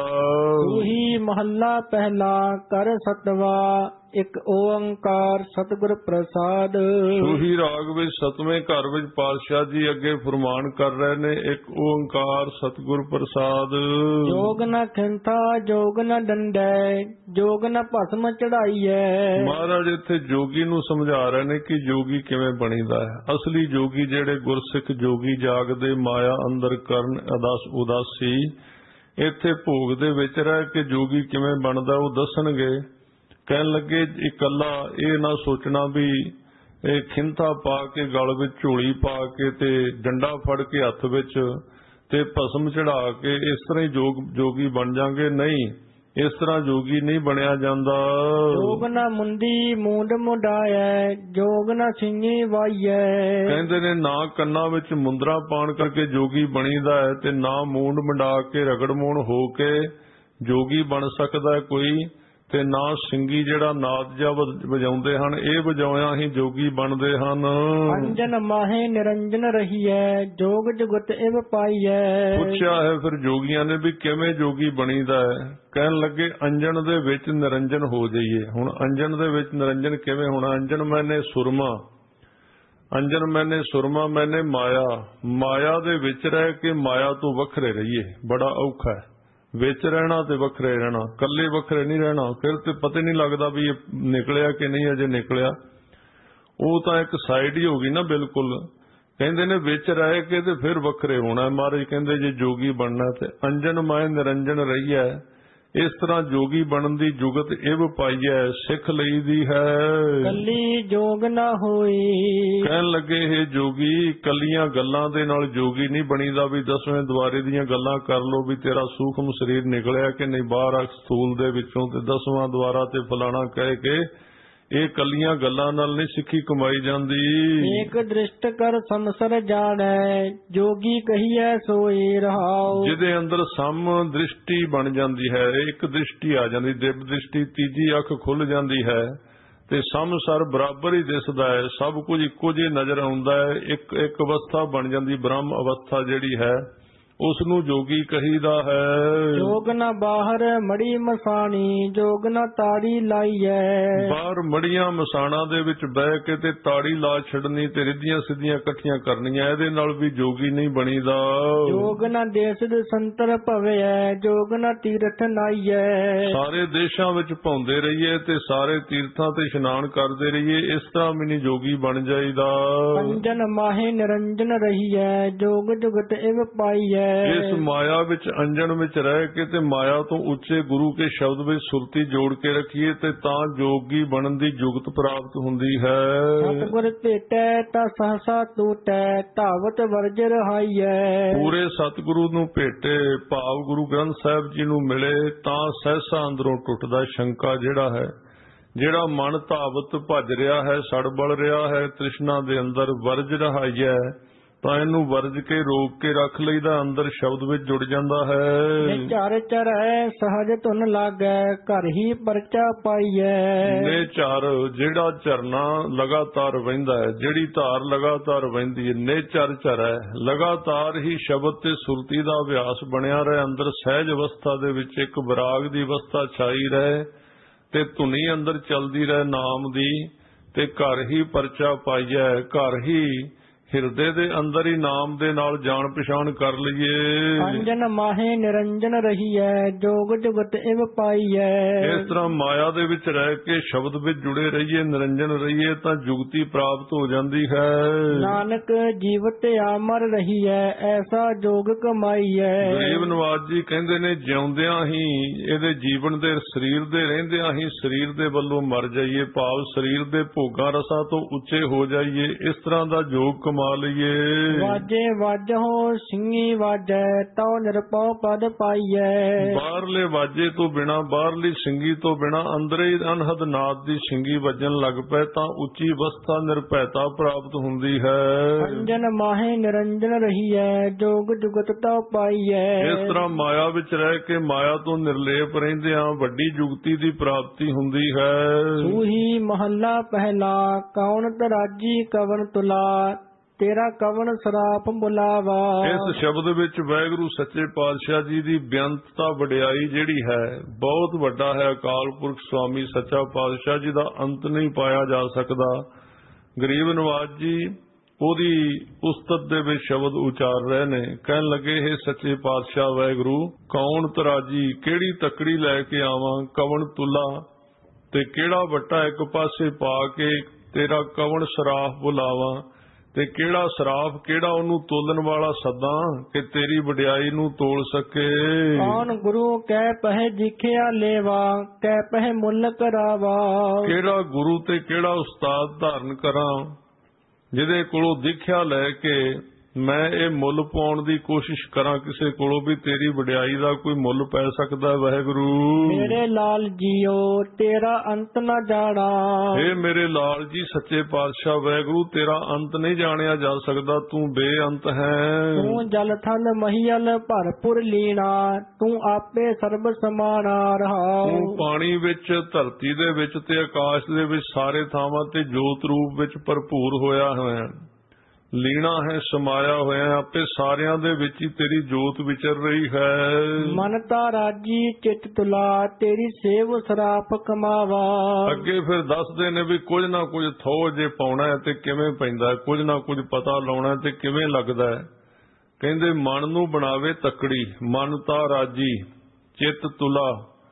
ਉਹੀ ਮਹੱਲਾ ਪਹਿਲਾ ਕਰ ਸਤਵਾ ਇੱਕ ਓੰਕਾਰ ਸਤਿਗੁਰ ਪ੍ਰਸਾਦ। ਸੂਹੀ ਰਾਗ ਵਿੱਚ ਸਤਵੇਂ ਘਰ ਵਿੱਚ ਪਾਤਸ਼ਾਹ ਜੀ ਅੱਗੇ ਫਰਮਾਨ ਕਰ ਰਹੇ ਨੇ, ਇੱਕ ਓੰਕਾਰ ਸਤਿਗੁਰ ਪ੍ਰਸਾਦ। ਜੋਗ ਨ ਖਿੰਥਾ ਜੋਗ ਨ ਡੰਡੈ ਜੋਗ ਨ ਭਸਮ ਚੜਾਈਐ। ਮਹਾਰਾਜ ਇੱਥੇ ਜੋਗੀ ਨੂੰ ਸਮਝਾ ਰਹੇ ਨੇ ਕਿ ਜੋਗੀ ਕਿਵੇਂ ਬਣੀਦਾ ਹੈ। ਅਸਲੀ ਜੋਗੀ ਜਿਹੜੇ ਗੁਰਸਿੱਖ ਜੋਗੀ ਜਾਗਦੇ ਮਾਇਆ ਅੰਦਰ ਕਰਨ ਉਦਾਸੀ, ਇੱਥੇ ਭੋਗ ਦੇ ਵਿੱਚ ਰਹਿ ਕੇ ਜੋਗੀ ਕਿਵੇਂ ਬਣਦਾ ਉਹ ਦੱਸਣਗੇ। ਕਹਿਣ ਲੱਗੇ ਇਕੱਲਾ ਇਹ ਨਾ ਸੋਚਣਾ ਵੀ ਇਹ ਖਿੰਥਾ ਪਾ ਕੇ ਗਲ ਵਿੱਚ ਝੋਲੀ ਪਾ ਕੇ ਤੇ ਡੰਡਾ ਫੜ ਕੇ ਹੱਥ ਵਿੱਚ ਤੇ ਭਸਮ ਚੜਾ ਕੇ ਇਸ ਤਰ੍ਹਾਂ ਹੀ ਜੋਗੀ ਬਣ ਜਾਗੇ। ਨਹੀਂ, ਇਸ ਤਰ੍ਹਾਂ ਜੋਗੀ ਨਹੀਂ ਬਣਿਆ ਜਾਂਦਾ। ਜੋਗ ਨਾ ਮੁੰਦੀ ਮੂੰਡ ਮੁੰਡਾਇਐ ਜੋਗ ਨਾ ਸਿੰਘੀ ਵਾਈਐ। ਕਹਿੰਦੇ ਨੇ ਨਾ ਕੰਨਾਂ ਵਿੱਚ ਮੁੰਦਰਾ ਪਾਣ ਕਰਕੇ ਜੋਗੀ ਬਣੀਦਾ ਹੈ ਤੇ ਨਾ ਮੂੰਡ ਮੁੰਡਾ ਕੇ ਰਗੜ ਮੂਣ ਹੋ ਕੇ ਜੋਗੀ ਬਣ ਸਕਦਾ ਕੋਈ, ਤੇ ਨਾ ਸਿੰਘੀ ਜਿਹੜਾ ਨਾਦ ਜਿਹਾ ਵਜਾਉਂਦੇ ਹਨ, ਇਹ ਵਜਾਉਆਂ ਹੀ ਜੋਗੀ ਬਣਦੇ ਹਨ। ਅੰਜਨ ਮਾਹੇ ਨਿਰੰਜਨ ਰਹੀਐ ਜੋਗ ਜੁਗਤ ਇਵ ਪਾਈਐ। ਪੁੱਛਿਆ ਹੈ ਫਿਰ ਜੋਗੀਆਂ ਨੇ ਵੀ ਕਿਵੇਂ ਜੋਗੀ ਬਣੀਦਾ ਹੈ। ਕਹਿਣ ਲੱਗੇ ਅੰਜਨ ਦੇ ਵਿੱਚ ਨਿਰੰਜਨ ਹੋ ਜਾਈਏ। ਹੁਣ ਅੰਜਨ ਦੇ ਵਿੱਚ ਨਿਰੰਜਨ ਕਿਵੇਂ ਹੋਣਾ? ਅੰਜਨ ਮੈਨੇ ਸੁਰਮਾ, ਅੰਜਨ ਮੈਨੇ ਸੁਰਮਾ ਮੈਨੇ ਮਾਇਆ। ਮਾਇਆ ਦੇ ਵਿੱਚ ਰਹਿ ਕੇ ਮਾਇਆ ਤੋਂ ਵੱਖਰੇ ਰਹੀਏ, ਬੜਾ ਔਖਾ ਹੈ। ਵਿੱਚ ਰਹਿਣਾ ਤੇ ਵੱਖਰੇ ਰਹਿਣਾ, ਕੱਲੇ ਵੱਖਰੇ ਨਹੀਂ ਰਹਿਣਾ। ਫਿਰ ਤੇ ਪਤਾ ਨਹੀਂ ਲੱਗਦਾ ਵੀ ਇਹ ਨਿਕਲਿਆ ਕਿ ਨਹੀਂ ਅਜੇ ਨਿਕਲਿਆ। ਉਹ ਤਾਂ ਇੱਕ ਸਾਈਡ ਹੀ ਹੋ ਗਈ ਨਾ ਬਿਲਕੁਲ। ਕਹਿੰਦੇ ਨੇ ਵਿੱਚ ਰਹਿ ਕੇ ਤੇ ਫਿਰ ਵੱਖਰੇ ਹੋਣਾ। ਮਹਾਰਾਜ ਕਹਿੰਦੇ ਜੇ ਜੋਗੀ ਬਣਨਾ ਤੇ ਅੰਜਨ ਮਾਏ ਨਿਰੰਜਨ ਰਹੀਐ। ਇਸ ਤਰ੍ਹਾਂ ਜੋਗੀ ਬਣਨ ਦੀ ਜੁਗਤ ਇਵ ਪਾਈਐ, ਸਿੱਖ ਲਈ ਦੀ ਹੈ। ਕੱਲੀ ਜੋਗ ਨਾ ਹੋਈ। ਕਹਿਣ ਲੱਗੇ ਇਹ ਜੋਗੀ ਕੱਲੀਆਂ ਗੱਲਾਂ ਦੇ ਨਾਲ ਜੋਗੀ ਨਹੀਂ ਬਣੀਦਾ ਵੀ 10ਵੇਂ ਦੁਆਰੇ ਦੀਆਂ ਗੱਲਾਂ ਕਰ ਲੋ ਵੀ ਤੇਰਾ ਸੂਖਮ ਸਰੀਰ ਨਿਕਲਿਆ ਕਿ ਨਹੀਂ ਬਾਹਰ ਸਥੂਲ ਦੇ ਵਿੱਚੋਂ ਤੇ 10ਵਾਂ ਦੁਆਰਾ ਤੇ ਫਲਾਣਾ ਕਹਿ ਕੇ ਇਹ ਕੱਲੀਆਂ ਗੱਲਾਂ ਨਾਲ ਨਹੀਂ ਸਿੱਖੀ ਕਮਾਈ ਜਾਂਦੀ। ਏਕ ਦ੍ਰਿਸ਼ਟ ਕਰ ਸੰਸਰ ਜਾਣੈ ਜੋਗੀ ਕਹੀਐ ਸੋਈ ਰਹਾਉ। ਜਿਹਦੇ ਅੰਦਰ ਸਮ ਦ੍ਰਿਸ਼ਟੀ ਬਣ ਜਾਂਦੀ ਹੈ, ਇੱਕ ਦ੍ਰਿਸ਼ਟੀ ਆ ਜਾਂਦੀ, ਦਿਵ ਦ੍ਰਿਸ਼ਟੀ, ਤੀਜੀ ਅੱਖ ਖੁੱਲ ਜਾਂਦੀ ਹੈ ਤੇ ਸਮਸਰ ਬਰਾਬਰ ਹੀ ਦਿਸਦਾ ਹੈ, ਸਭ ਕੁਝ ਇੱਕੋ ਜਿਹੀ ਨਜ਼ਰ ਆਉਂਦਾ ਹੈ। ਇੱਕ ਅਵਸਥਾ ਬਣ ਜਾਂਦੀ, ਬ੍ਰਹਮ ਅਵਸਥਾ ਜਿਹੜੀ ਹੈ ਉਸ ਨੂੰ ਜੋਗੀ ਕਹੀਦਾ ਹੈ। ਜੋਗ ਨਾ ਬਾਹਰ ਮੜੀ ਮਸਾਣੀ ਜੋਗ ਨਾ ਤਾੜੀ ਲਾਈਐ। ਬਾਹਰ ਮੜੀਆਂ ਮਸਾਣਾ ਦੇ ਵਿੱਚ ਬਹਿ ਕੇ ਤੇ ਤਾੜੀ ਲਾ ਛੱਡਣੀ ਤੇ ਰਿੱਧੀਆਂ ਸਿੱਧੀਆਂ ਇਕੱਠੀਆਂ ਕਰਨੀਆਂ, ਇਹਦੇ ਨਾਲ ਵੀ ਜੋਗੀ ਨਹੀਂ ਬਣੀਦਾ। ਜੋਗ ਨਾ ਦੇਸ ਦੇ ਸੰਤਰ ਭਵਿਐ ਜੋਗ ਨਾ ਤੀਰਥ ਨਾਈਐ। ਸਾਰੇ ਦੇਸ਼ਾਂ ਵਿੱਚ ਭੌਂਦੇ ਰਹੀਏ ਤੇ ਸਾਰੇ ਤੀਰਥਾਂ ਤੇ ਇਸ਼ਨਾਨ ਕਰਦੇ ਰਹੀਏ, ਇਸ ਤਰ੍ਹਾਂ ਵੀ ਨਹੀਂ ਜੋਗੀ ਬਣ ਜਾਈਦਾ। ਅੰਜਨ ਮਾਹੇ ਨਿਰੰਜਨ ਰਹੀਐ ਜੋਗ ਜੁਗਤ ਇਵ ਪਾਈਐ। ਇਸ ਮਾਇਆ ਵਿੱਚ ਅੰਜਨ ਵਿੱਚ ਰਹਿ ਕੇ ਤੇ ਮਾਇਆ ਤੋਂ ਉੱਚੇ ਗੁਰੂ ਕੇ ਸ਼ਬਦ ਵਿੱਚ ਸੁਰਤੀ ਜੋੜ ਕੇ ਰੱਖੀਏ ਤੇ ਤਾਂ ਜੋਗੀ ਬਣਨ ਦੀ ਜੁਗਤ ਪ੍ਰਾਪਤ ਹੁੰਦੀ ਹੈ। ਸਤਿਗੁਰ ਭੇਟੈ ਤਾਂ ਸਹਸਾ ਟੂਟੈ ਧਾਵਤ ਵਰਜ ਰਹਾਈਐ। ਪੂਰੇ ਸਤਿਗੁਰੂ ਨੂੰ ਭੇਟੇ ਭਾਵ ਗੁਰੂ ਗ੍ਰੰਥ ਸਾਹਿਬ ਜੀ ਨੂੰ ਮਿਲੇ ਤਾਂ ਸਹਸਾ ਅੰਦਰੋਂ ਟੁੱਟਦਾ। ਸ਼ੰਕਾ ਜਿਹੜਾ ਮਨ ਧਾਵਤ ਭੱਜ ਰਿਹਾ ਹੈ, ਸੜ ਬਲ ਰਿਹਾ ਹੈ ਤ੍ਰਿਸ਼ਨਾ ਦੇ ਅੰਦਰ, ਵਰਜ ਰਹਾਈਐ ਤਾਂ ਇਹਨੂੰ ਵਰਜ ਕੇ ਰੋਕ ਕੇ ਰੱਖ ਲਈਦਾ, ਅੰਦਰ ਸ਼ਬਦ ਵਿੱਚ ਜੁੜ ਜਾਂਦਾ ਹੈ। ਚਾਰ ਚਰੈ ਸਹਜ ਧੁਨ ਲਾਗੈ, ਘਰ ਹੀ ਪਰਚਾ ਪਾਈਐ। ਨੇ ਚਾਰ ਜਿਹੜਾ ਝਰਨਾ ਲਗਾਤਾਰ ਵਹਿੰਦਾ ਹੈ, ਜਿਹੜੀ ਧਾਰ ਲਗਾਤਾਰ ਵਹਿੰਦੀ ਹੈ, ਨੇ ਚਰ ਚਰੈ ਲਗਾਤਾਰ ਹੀ ਸ਼ਬਦ ਤੇ ਸੁਰਤੀ ਦਾ ਅਭਿਆਸ ਬਣਿਆ ਰਹੇ, ਅੰਦਰ ਸਹਿਜ ਅਵਸਥਾ ਦੇ ਵਿੱਚ ਇੱਕ ਵਿਰਾਗ ਦੀ ਅਵਸਥਾ ਛਾਈ ਰਹੇ ਤੇ ਧੁਨੀ ਅੰਦਰ ਚੱਲਦੀ ਰਹੇ ਨਾਮ ਦੀ, ਤੇ ਘਰ ਹੀ ਪਰਚਾ ਪਾਈਐ, ਘਰ ਹੀ ਹਿਰਦੇ ਦੇ ਅੰਦਰ ਹੀ ਨਾਮ ਦੇ ਨਾਲ ਜਾਣ ਪਛਾਣ ਕਰ ਲਈਏ। ਅੰਜਨ ਮਾਹੇ ਨਿਰੰਜਨ ਰਹੀਐ, ਜੋਗ ਜੁਗਤ ਇਵ ਪਾਈਐ। ਇਸ ਤਰ੍ਹਾਂ ਮਾਇਆ ਦੇ ਵਿੱਚ ਰਹਿ ਕੇ ਸ਼ਬਦ ਵਿੱਚ ਜੁੜੇ ਰਹੀਏ, ਨਿਰੰਜਨ ਰਹੀਏ ਤਾਂ ਜੁਗਤੀ ਪ੍ਰਾਪਤ ਹੋ ਜਾਂਦੀ ਹੈ। ਨਾਨਕ ਜੀਵਤ ਆਮਰ ਰਹੀਐ, ਐਸਾ ਜੋਗ ਕਮਾਈਐ। ਗਰੀਬ ਨਵਾਜ ਜੀ ਕਹਿੰਦੇ ਨੇ, ਜਿਉਂਦਿਆਂ ਹੀ ਇਹਦੇ ਜੀਵਨ ਦੇ ਸਰੀਰ ਦੇ ਰਹਿੰਦਿਆਂ ਹੀ ਸਰੀਰ ਦੇ ਵੱਲੋਂ ਮਰ ਜਾਈਏ, ਭਾਵ ਸਰੀਰ ਦੇ ਭੋਗਾਂ ਰਸਾਂ ਤੋਂ ਉੱਚੇ ਹੋ ਜਾਈਏ, ਇਸ ਤਰ੍ਹਾਂ ਦਾ ਜੋਗ ਕਮਾ ਲਈਏ। ਵਾਜੇ ਵਾਜਹੁ ਸਿੰਘੀ ਵਾਜੈ, ਤਉ ਨਿਰਭਉ ਪਦ ਪਾਈਐ। ਬਾਹਰਲੇ ਵਾਜੇ ਤੋਂ ਬਿਨਾ, ਬਾਹਰਲੀ ਸਿੰਘੀ ਤੋਂ ਬਿਨਾ ਅੰਦਰੇ ਹੀ ਅਨਹਦ ਨਾਦ ਦੀ ਸਿੰਘੀ ਵੱਜਣ ਲੱਗ ਪਏ ਤਾਂ ਉੱਚੀ ਅਵਸਥਾ ਨਿਰਭੈਤਾ ਪ੍ਰਾਪਤ ਹੁੰਦੀ ਹੈ। ਅੰਜਨ ਮਾਹੇ ਨਿਰੰਜਨ ਰਹੀਐ, ਜੋਗ ਜੁਗਤ ਤਉ ਪਾਈਐ। ਇਸ ਤਰ੍ਹਾਂ ਮਾਇਆ ਵਿੱਚ ਰਹਿ ਕੇ ਮਾਇਆ ਤੋਂ ਨਿਰਲੇਪ ਰਹਿੰਦਿਆਂ ਵੱਡੀ ਜੁਗਤੀ ਦੀ ਪ੍ਰਾਪਤੀ ਹੁੰਦੀ ਹੈ। ਸੂਹੀ ਮਹੱਲਾ ਪਹਿਲਾ, ਕੌਣ ਤਰਾਜੀ ਕਵਣ ਤੁਲਾ, ਤੇਰਾ ਕਵਣ ਸਰਾਪ ਬੁਲਾਵਾ। ਇਸ ਸ਼ਬਦ ਵਿੱਚ ਵਾਹਿਗੁਰੂ ਸੱਚੇ ਪਾਤਸ਼ਾਹ ਜੀ ਦੀ ਬੇਅੰਤਤਾ ਵਡਿਆਈ ਜਿਹੜੀ ਹੈ, ਬਹੁਤ ਵੱਡਾ ਹੈ। ਅਕਾਲ ਪੁਰਖ ਸੁਆਮੀ ਸੱਚਾ ਪਾਤਸ਼ਾਹ ਜੀ ਦਾ ਅੰਤ ਨਹੀਂ ਪਾਇਆ ਜਾ ਸਕਦਾ। ਗਰੀਬ ਨਵਾਜ ਜੀ ਉਹਦੀ ਉਸਤਤ ਦੇ ਵਿੱਚ ਸ਼ਬਦ ਉਚਾਰ ਰਹੇ ਨੇ, ਕਹਿਣ ਲੱਗੇ, ਹੈ ਸੱਚੇ ਪਾਤਸ਼ਾਹ ਵਾਹਿਗੁਰੂ, ਕੌਣ ਤਰਾਜੀ, ਕਿਹੜੀ ਤਕੜੀ ਲੈ ਕੇ ਆਵਾਂ, ਕਵਣ ਤੁਲਾ ਤੇ ਕਿਹੜਾ ਵੱਟਾ ਇੱਕ ਪਾਸੇ ਪਾ ਕੇ ਤੇਰਾ ਕਵਣ ਸਰਾਪ ਬੁਲਾਵਾਂ, ਤੇ ਕਿਹੜਾ ਸਰਾਫ, ਕਿਹੜਾ ਉਹਨੂੰ ਤੋਲਣ ਵਾਲਾ ਸੱਦਾਂ ਕਿ ਤੇਰੀ ਵਡਿਆਈ ਨੂੰ ਤੋਲ ਸਕੇ। ਕੌਣ ਗੁਰੂ ਕਹਿ ਪਹਿ ਜਿਖਿਆ ਲੇਵਾ, ਕਹਿ ਪਹਿ ਮੁੱਲ ਕਰਾਵਾ। ਕਿਹੜਾ ਗੁਰੂ ਤੇ ਕਿਹੜਾ ਉਸਤਾਦ ਧਾਰਨ ਕਰਾਂ, ਜਿਹਦੇ ਕੋਲੋਂ ਦੀਖਿਆ ਲੈ ਕੇ ਮੈਂ ਇਹ ਮੁੱਲ ਪਾਉਣ ਦੀ ਕੋਸ਼ਿਸ਼ ਕਰਾਂ ਕਿਸੇ ਕੋਲੋਂ ਵੀ ਤੇਰੀ ਵਡਿਆਈ ਦਾ ਕੋਈ ਮੁੱਲ ਪੈ ਸਕਦਾ। ਵਾਹਿਗੁਰੂ ਮੇਰੇ ਲਾਲ ਜੀਓ, ਤੇਰਾ ਅੰਤ ਨਾ ਜਾਣਾ। ਇਹ ਮੇਰੇ ਲਾਲ ਜੀ ਸੱਚੇ ਪਾਤਸ਼ਾਹ ਵਾਹਿਗੁਰੂ, ਤੇਰਾ ਅੰਤ ਨਹੀਂ ਜਾਣਿਆ ਜਾ ਸਕਦਾ, ਤੂੰ ਬੇਅੰਤ ਹੈ। ਤੂੰ ਜਲ ਥਲ ਮਹੀਲ ਭਰਪੁਰ ਲੀਣਾ, ਤੂੰ ਆਪੇ ਸਰਬ ਸਮਾਨਾ ਰਹਾਉ। ਤੂੰ ਪਾਣੀ ਵਿੱਚ, ਧਰਤੀ ਦੇ ਵਿੱਚ ਤੇ ਆਕਾਸ਼ ਦੇ ਵਿੱਚ ਸਾਰੇ ਥਾਵਾਂ ਤੇ ਜੋਤ ਰੂਪ ਵਿੱਚ ਭਰਪੂਰ ਹੋਇਆ ਹੈ, ਲੀਣਾ ਹੈ, ਸਮਾਇਆ ਹੋਇਆ, ਆਪੇ ਸਾਰਿਆਂ ਦੇ ਵਿੱਚ ਹੀ ਤੇਰੀ ਜੋਤ ਵਿਚਰ ਰਹੀ ਹੈ। ਮਨ ਤਾ ਰਾਜੀ ਚਿਤ ਤੁਲਾ, ਤੇਰੀ ਸੇਵ ਸਰਾਪ ਕਮਾਵਾ। ਅੱਗੇ ਫਿਰ ਦੱਸਦੇ ਨੇ ਵੀ ਕੁਝ ਨਾ ਕੁਝ ਥੋ ਜੇ ਪਾਉਣਾ ਹੈ ਤੇ ਕਿਵੇਂ ਪੈਂਦਾ, ਕੁਝ ਨਾ ਕੁਝ ਪਤਾ ਲਾਉਣਾ ਤੇ ਕਿਵੇਂ ਲੱਗਦਾ ਹੈ। ਕਹਿੰਦੇ ਮਨ ਨੂੰ ਬਣਾਵੇ ਤਕੜੀ, ਮਨ ਤਾ ਰਾਜੀ ਚਿਤ ਤੁਲਾ,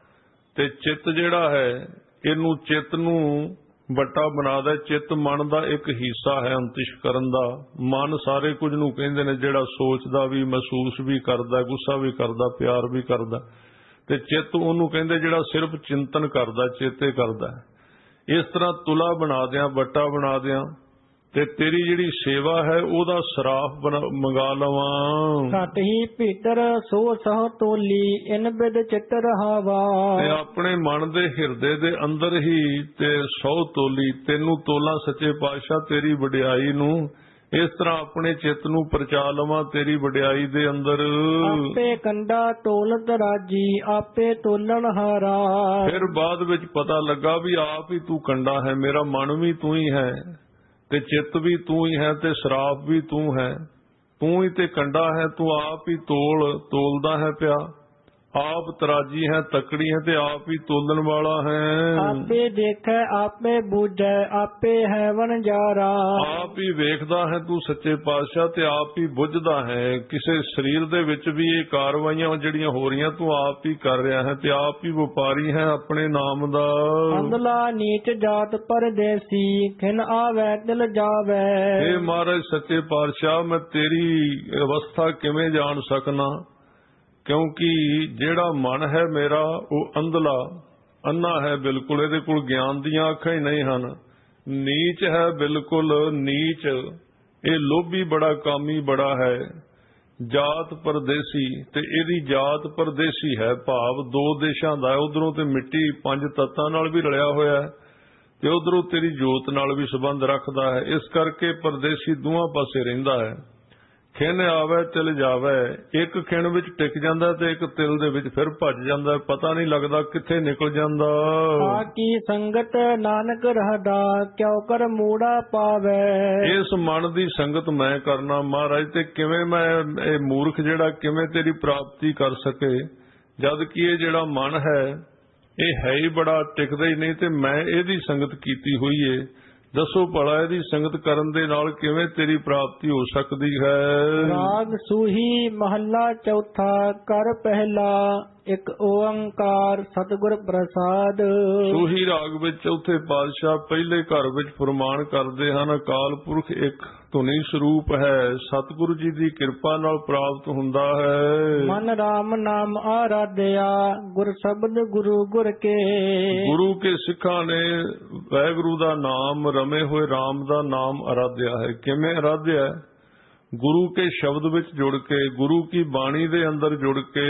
ਤੇ ਚਿੱਤ ਜਿਹੜਾ ਹੈ ਇਹਨੂੰ ਚਿੱਤ ਨੂੰ ਵੱਟਾ ਬਣਾਦਾ। ਚਿੱਤ ਮਨ ਦਾ ਇੱਕ ਹਿੱਸਾ ਹੈ ਅੰਤਿਸ਼ ਕਰਨ ਦਾ। ਮਨ ਸਾਰੇ ਕੁਝ ਨੂੰ ਕਹਿੰਦੇ ਨੇ, ਜਿਹੜਾ ਸੋਚਦਾ ਵੀ, ਮਹਿਸੂਸ ਵੀ ਕਰਦਾ, ਗੁੱਸਾ ਵੀ ਕਰਦਾ, ਪਿਆਰ ਵੀ ਕਰਦਾ, ਤੇ ਚਿੱਤ ਉਹਨੂੰ ਕਹਿੰਦੇ ਜਿਹੜਾ ਸਿਰਫ ਚਿੰਤਨ ਕਰਦਾ, ਚੇਤੇ ਕਰਦਾ। ਇਸ ਤਰ੍ਹਾਂ ਤੁਲਾ ਬਣਾ ਦਿਆਂ, ਵੱਟਾ ਬਣਾ ਦਿਆਂ, ਤੇ ਤੇਰੀ ਜਿਹੜੀ ਸੇਵਾ ਹੈ ਉਹਦਾ ਸਰਾਫ ਮੰਗਾ ਲਵਾਂ। ਘਟ ਹੀ ਭੀਤਰ ਸੋ ਸਹ ਤੋਲੀ, ਇਨ ਬਿਦ ਚਿਤ ਰਹਾਵਾ। ਤੇ ਆਪਣੇ ਮਨ ਦੇ ਹਿਰਦੇ ਦੇ ਅੰਦਰ ਹੀ ਤੇ ਸੌ ਤੋਲੀ, ਤੈਨੂੰ ਤੋਲਾਂ ਸੱਚੇ ਪਾਤਸ਼ਾਹ ਤੇਰੀ ਵਡਿਆਈ ਨੂੰ। ਇਸ ਤਰ੍ਹਾਂ ਆਪਣੇ ਚਿੱਤ ਨੂੰ ਪਰਚਾ ਲਵਾਂ ਤੇਰੀ ਵਡਿਆਈ ਦੇ ਅੰਦਰ। ਆਪੇ ਕੰਡਾ ਤੋਲਤ ਰਾਜੀ, ਆਪੇ ਤੋਲਣ ਹਾਰਾ। ਫਿਰ ਬਾਅਦ ਵਿੱਚ ਪਤਾ ਲੱਗਾ ਵੀ ਆਪ ਹੀ ਤੂੰ ਕੰਡਾ ਹੈ, ਮੇਰਾ ਮਨ ਵੀ ਤੂੰ ਹੀ ਹੈ, ਤੇ ਚਿੱਤ ਵੀ ਤੂੰ ਹੀ ਹੈ, ਤੇ ਸਰਾਪ ਵੀ ਤੂੰ ਹੈ, ਤੂੰ ਹੀ ਤੇ ਕੰਡਾ ਹੈ, ਤੂੰ ਆਪ ਹੀ ਤੋਲਦਾ ਹੈ ਪਿਆ, ਆਪ ਤਰਾਜੀ ਹੈ, ਤਕੜੀ ਹੈ, ਤੇ ਆਪ ਹੀ ਤੋਲਣ ਵਾਲਾ ਹੈ। ਆਪੇ ਦੇਖੈ ਆਪੇ ਬੂਝੈ, ਆਪੇ ਹੈ ਵਣਜਾਰਾ। ਆਪ ਹੀ ਵੇਖਦਾ ਹੈ ਤੂੰ ਸੱਚੇ ਪਾਤਸ਼ਾਹ, ਤੇ ਆਪ ਹੀ ਬੁੱਝਦਾ ਹੈ। ਕਿਸੇ ਸਰੀਰ ਦੇ ਵਿੱਚ ਵੀ ਇਹ ਕਾਰਵਾਈਆਂ ਜਿਹੜੀਆਂ ਹੋ ਰਹੀਆਂ ਤੂੰ ਆਪ ਹੀ ਕਰ ਰਿਹਾ ਹੈ, ਤੇ ਆਪ ਹੀ ਵਪਾਰੀ ਹੈ ਆਪਣੇ ਨਾਮ ਦਾ। ਅੰਧਲਾ ਨੀਚ ਜਾਤ ਪਰਦੇਸੀ, ਖਿਨ ਆਵੈ ਦਿਲ ਜਾਵੈ। ਇਹ ਮਹਾਰਾਜ ਸੱਚੇ ਪਾਤਸ਼ਾਹ, ਮੈਂ ਤੇਰੀ ਅਵਸਥਾ ਕਿਵੇਂ ਜਾਣ ਸਕਣਾ, ਕਿਉਂਕਿ ਜਿਹੜਾ ਮਨ ਹੈ ਮੇਰਾ ਉਹ ਅੰਨਾ ਹੈ ਬਿਲਕੁਲ, ਇਹਦੇ ਕੋਲ ਗਿਆਨ ਦੀਆਂ ਅੱਖਾਂ ਹੀ ਨਹੀਂ ਹਨ, ਨੀਚ ਹੈ ਬਿਲਕੁਲ ਨੀਚ, ਇਹ ਲੋਭੀ ਬੜਾ, ਕਾਮੀ ਬੜਾ ਹੈ। ਜਾਤ ਪਰਦੇਸੀ, ਤੇ ਇਹਦੀ ਜਾਤ ਪਰਦੇਸੀ ਹੈ, ਭਾਵ ਦੋ ਦੇਸ਼ਾਂ ਦਾ, ਉਧਰੋਂ ਤੇ ਮਿੱਟੀ ਪੰਜ ਤੱਤਾਂ ਨਾਲ ਵੀ ਰਲਿਆ ਹੋਇਆ ਹੈ, ਤੇ ਉਧਰੋਂ ਤੇਰੀ ਜੋਤ ਨਾਲ ਵੀ ਸੰਬੰਧ ਰੱਖਦਾ ਹੈ। ਇਸ ਕਰਕੇ ਪਰਦੇਸੀ ਦੋਹਾਂ ਪਾਸੇ ਰਹਿੰਦਾ ਹੈ। ਖਿਣ ਆਵੇ ਤਿਲ ਜਾਵੇ, ਇੱਕ ਖਿਣ ਵਿੱਚ ਟਿਕ ਜਾਂਦਾ ਤੇ ਇੱਕ ਤਿਲ ਦੇ ਵਿੱਚ ਫਿਰ ਭੱਜ ਜਾਂਦਾ, ਪਤਾ ਨਹੀਂ ਲੱਗਦਾ ਕਿੱਥੇ ਨਿਕਲ ਜਾਂਦਾ। ਆ ਕੀ ਸੰਗਤ ਨਾਨਕ ਰਹਦਾ, ਕਿਉ ਕਰ ਮੂੜਾ ਪਾਵੇ। ਇਸ ਮਨ ਦੀ ਸੰਗਤ ਮੈਂ ਕਰਨਾ ਮਹਾਰਾਜ, ਤੇ ਕਿਵੇਂ ਮੈਂ ਇਹ ਮੂਰਖ ਜਿਹੜਾ ਕਿਵੇਂ ਤੇਰੀ ਪ੍ਰਾਪਤੀ ਕਰ ਸਕੇ, ਜਦ ਕਿ ਇਹ ਜਿਹੜਾ ਮਨ ਹੈ ਇਹ ਹੈ ਹੀ ਬੜਾ ਟਿਕਦਾ ਹੀ ਨਹੀਂ, ਤੇ ਮੈਂ ਇਹਦੀ ਸੰਗਤ ਕੀਤੀ ਹੋਈ ਏ। ਦੱਸੋ ਭਲਾ ਇਹਦੀ ਸੰਗਤ ਕਰਨ ਦੇ ਨਾਲ ਕਿਵੇਂ ਤੇਰੀ ਪ੍ਰਾਪਤੀ ਹੋ ਸਕਦੀ ਹੈ। ਰਾਗ ਸੂਹੀ ਮਹੱਲਾ ਚੌਥਾ, ਕਰ ਪਹਿਲਾ ਇੱਕ ਓੰਕਾਰ ਸਤਿਗੁਰ ਪ੍ਰਸਾਦ। ਸੂਹੀ ਰਾਗ ਵਿੱਚ ਚੌਥੇ ਪਾਤਸ਼ਾਹ ਪਹਿਲੇ ਘਰ ਵਿੱਚ ਫਰਮਾਨ ਕਰਦੇ ਹਨ, ਅਕਾਲ ਪੁਰਖ ਇੱਕ ਧੁਨੀ ਸਰੂਪ ਹੈ, ਸਤਿਗੁਰੂ ਜੀ ਦੀ ਕਿਰਪਾ ਨਾਲ ਪ੍ਰਾਪਤ ਹੁੰਦਾ ਹੈ। ਮਨ ਰਾਮ ਨਾਮ ਆਰਾਧਿਆ, ਗੁਰ ਸ਼ਬਦ ਗੁਰੂ ਗੁਰ ਕੇ। ਗੁਰੂ ਕੇ ਸਿੱਖਾਂ ਨੇ ਵਾਹਿਗੁਰੂ ਦਾ ਨਾਮ, ਰਮੇ ਹੋਏ ਰਾਮ ਦਾ ਨਾਮ ਆਰਾਧਿਆ ਹੈ। ਕਿਵੇਂ ਆਰਾਧਿਆ ਹੈ? ਗੁਰੂ ਕੇ ਸ਼ਬਦ ਵਿੱਚ ਜੁੜ ਕੇ, ਗੁਰੂ ਕੀ ਬਾਣੀ ਦੇ ਅੰਦਰ ਜੁੜ ਕੇ।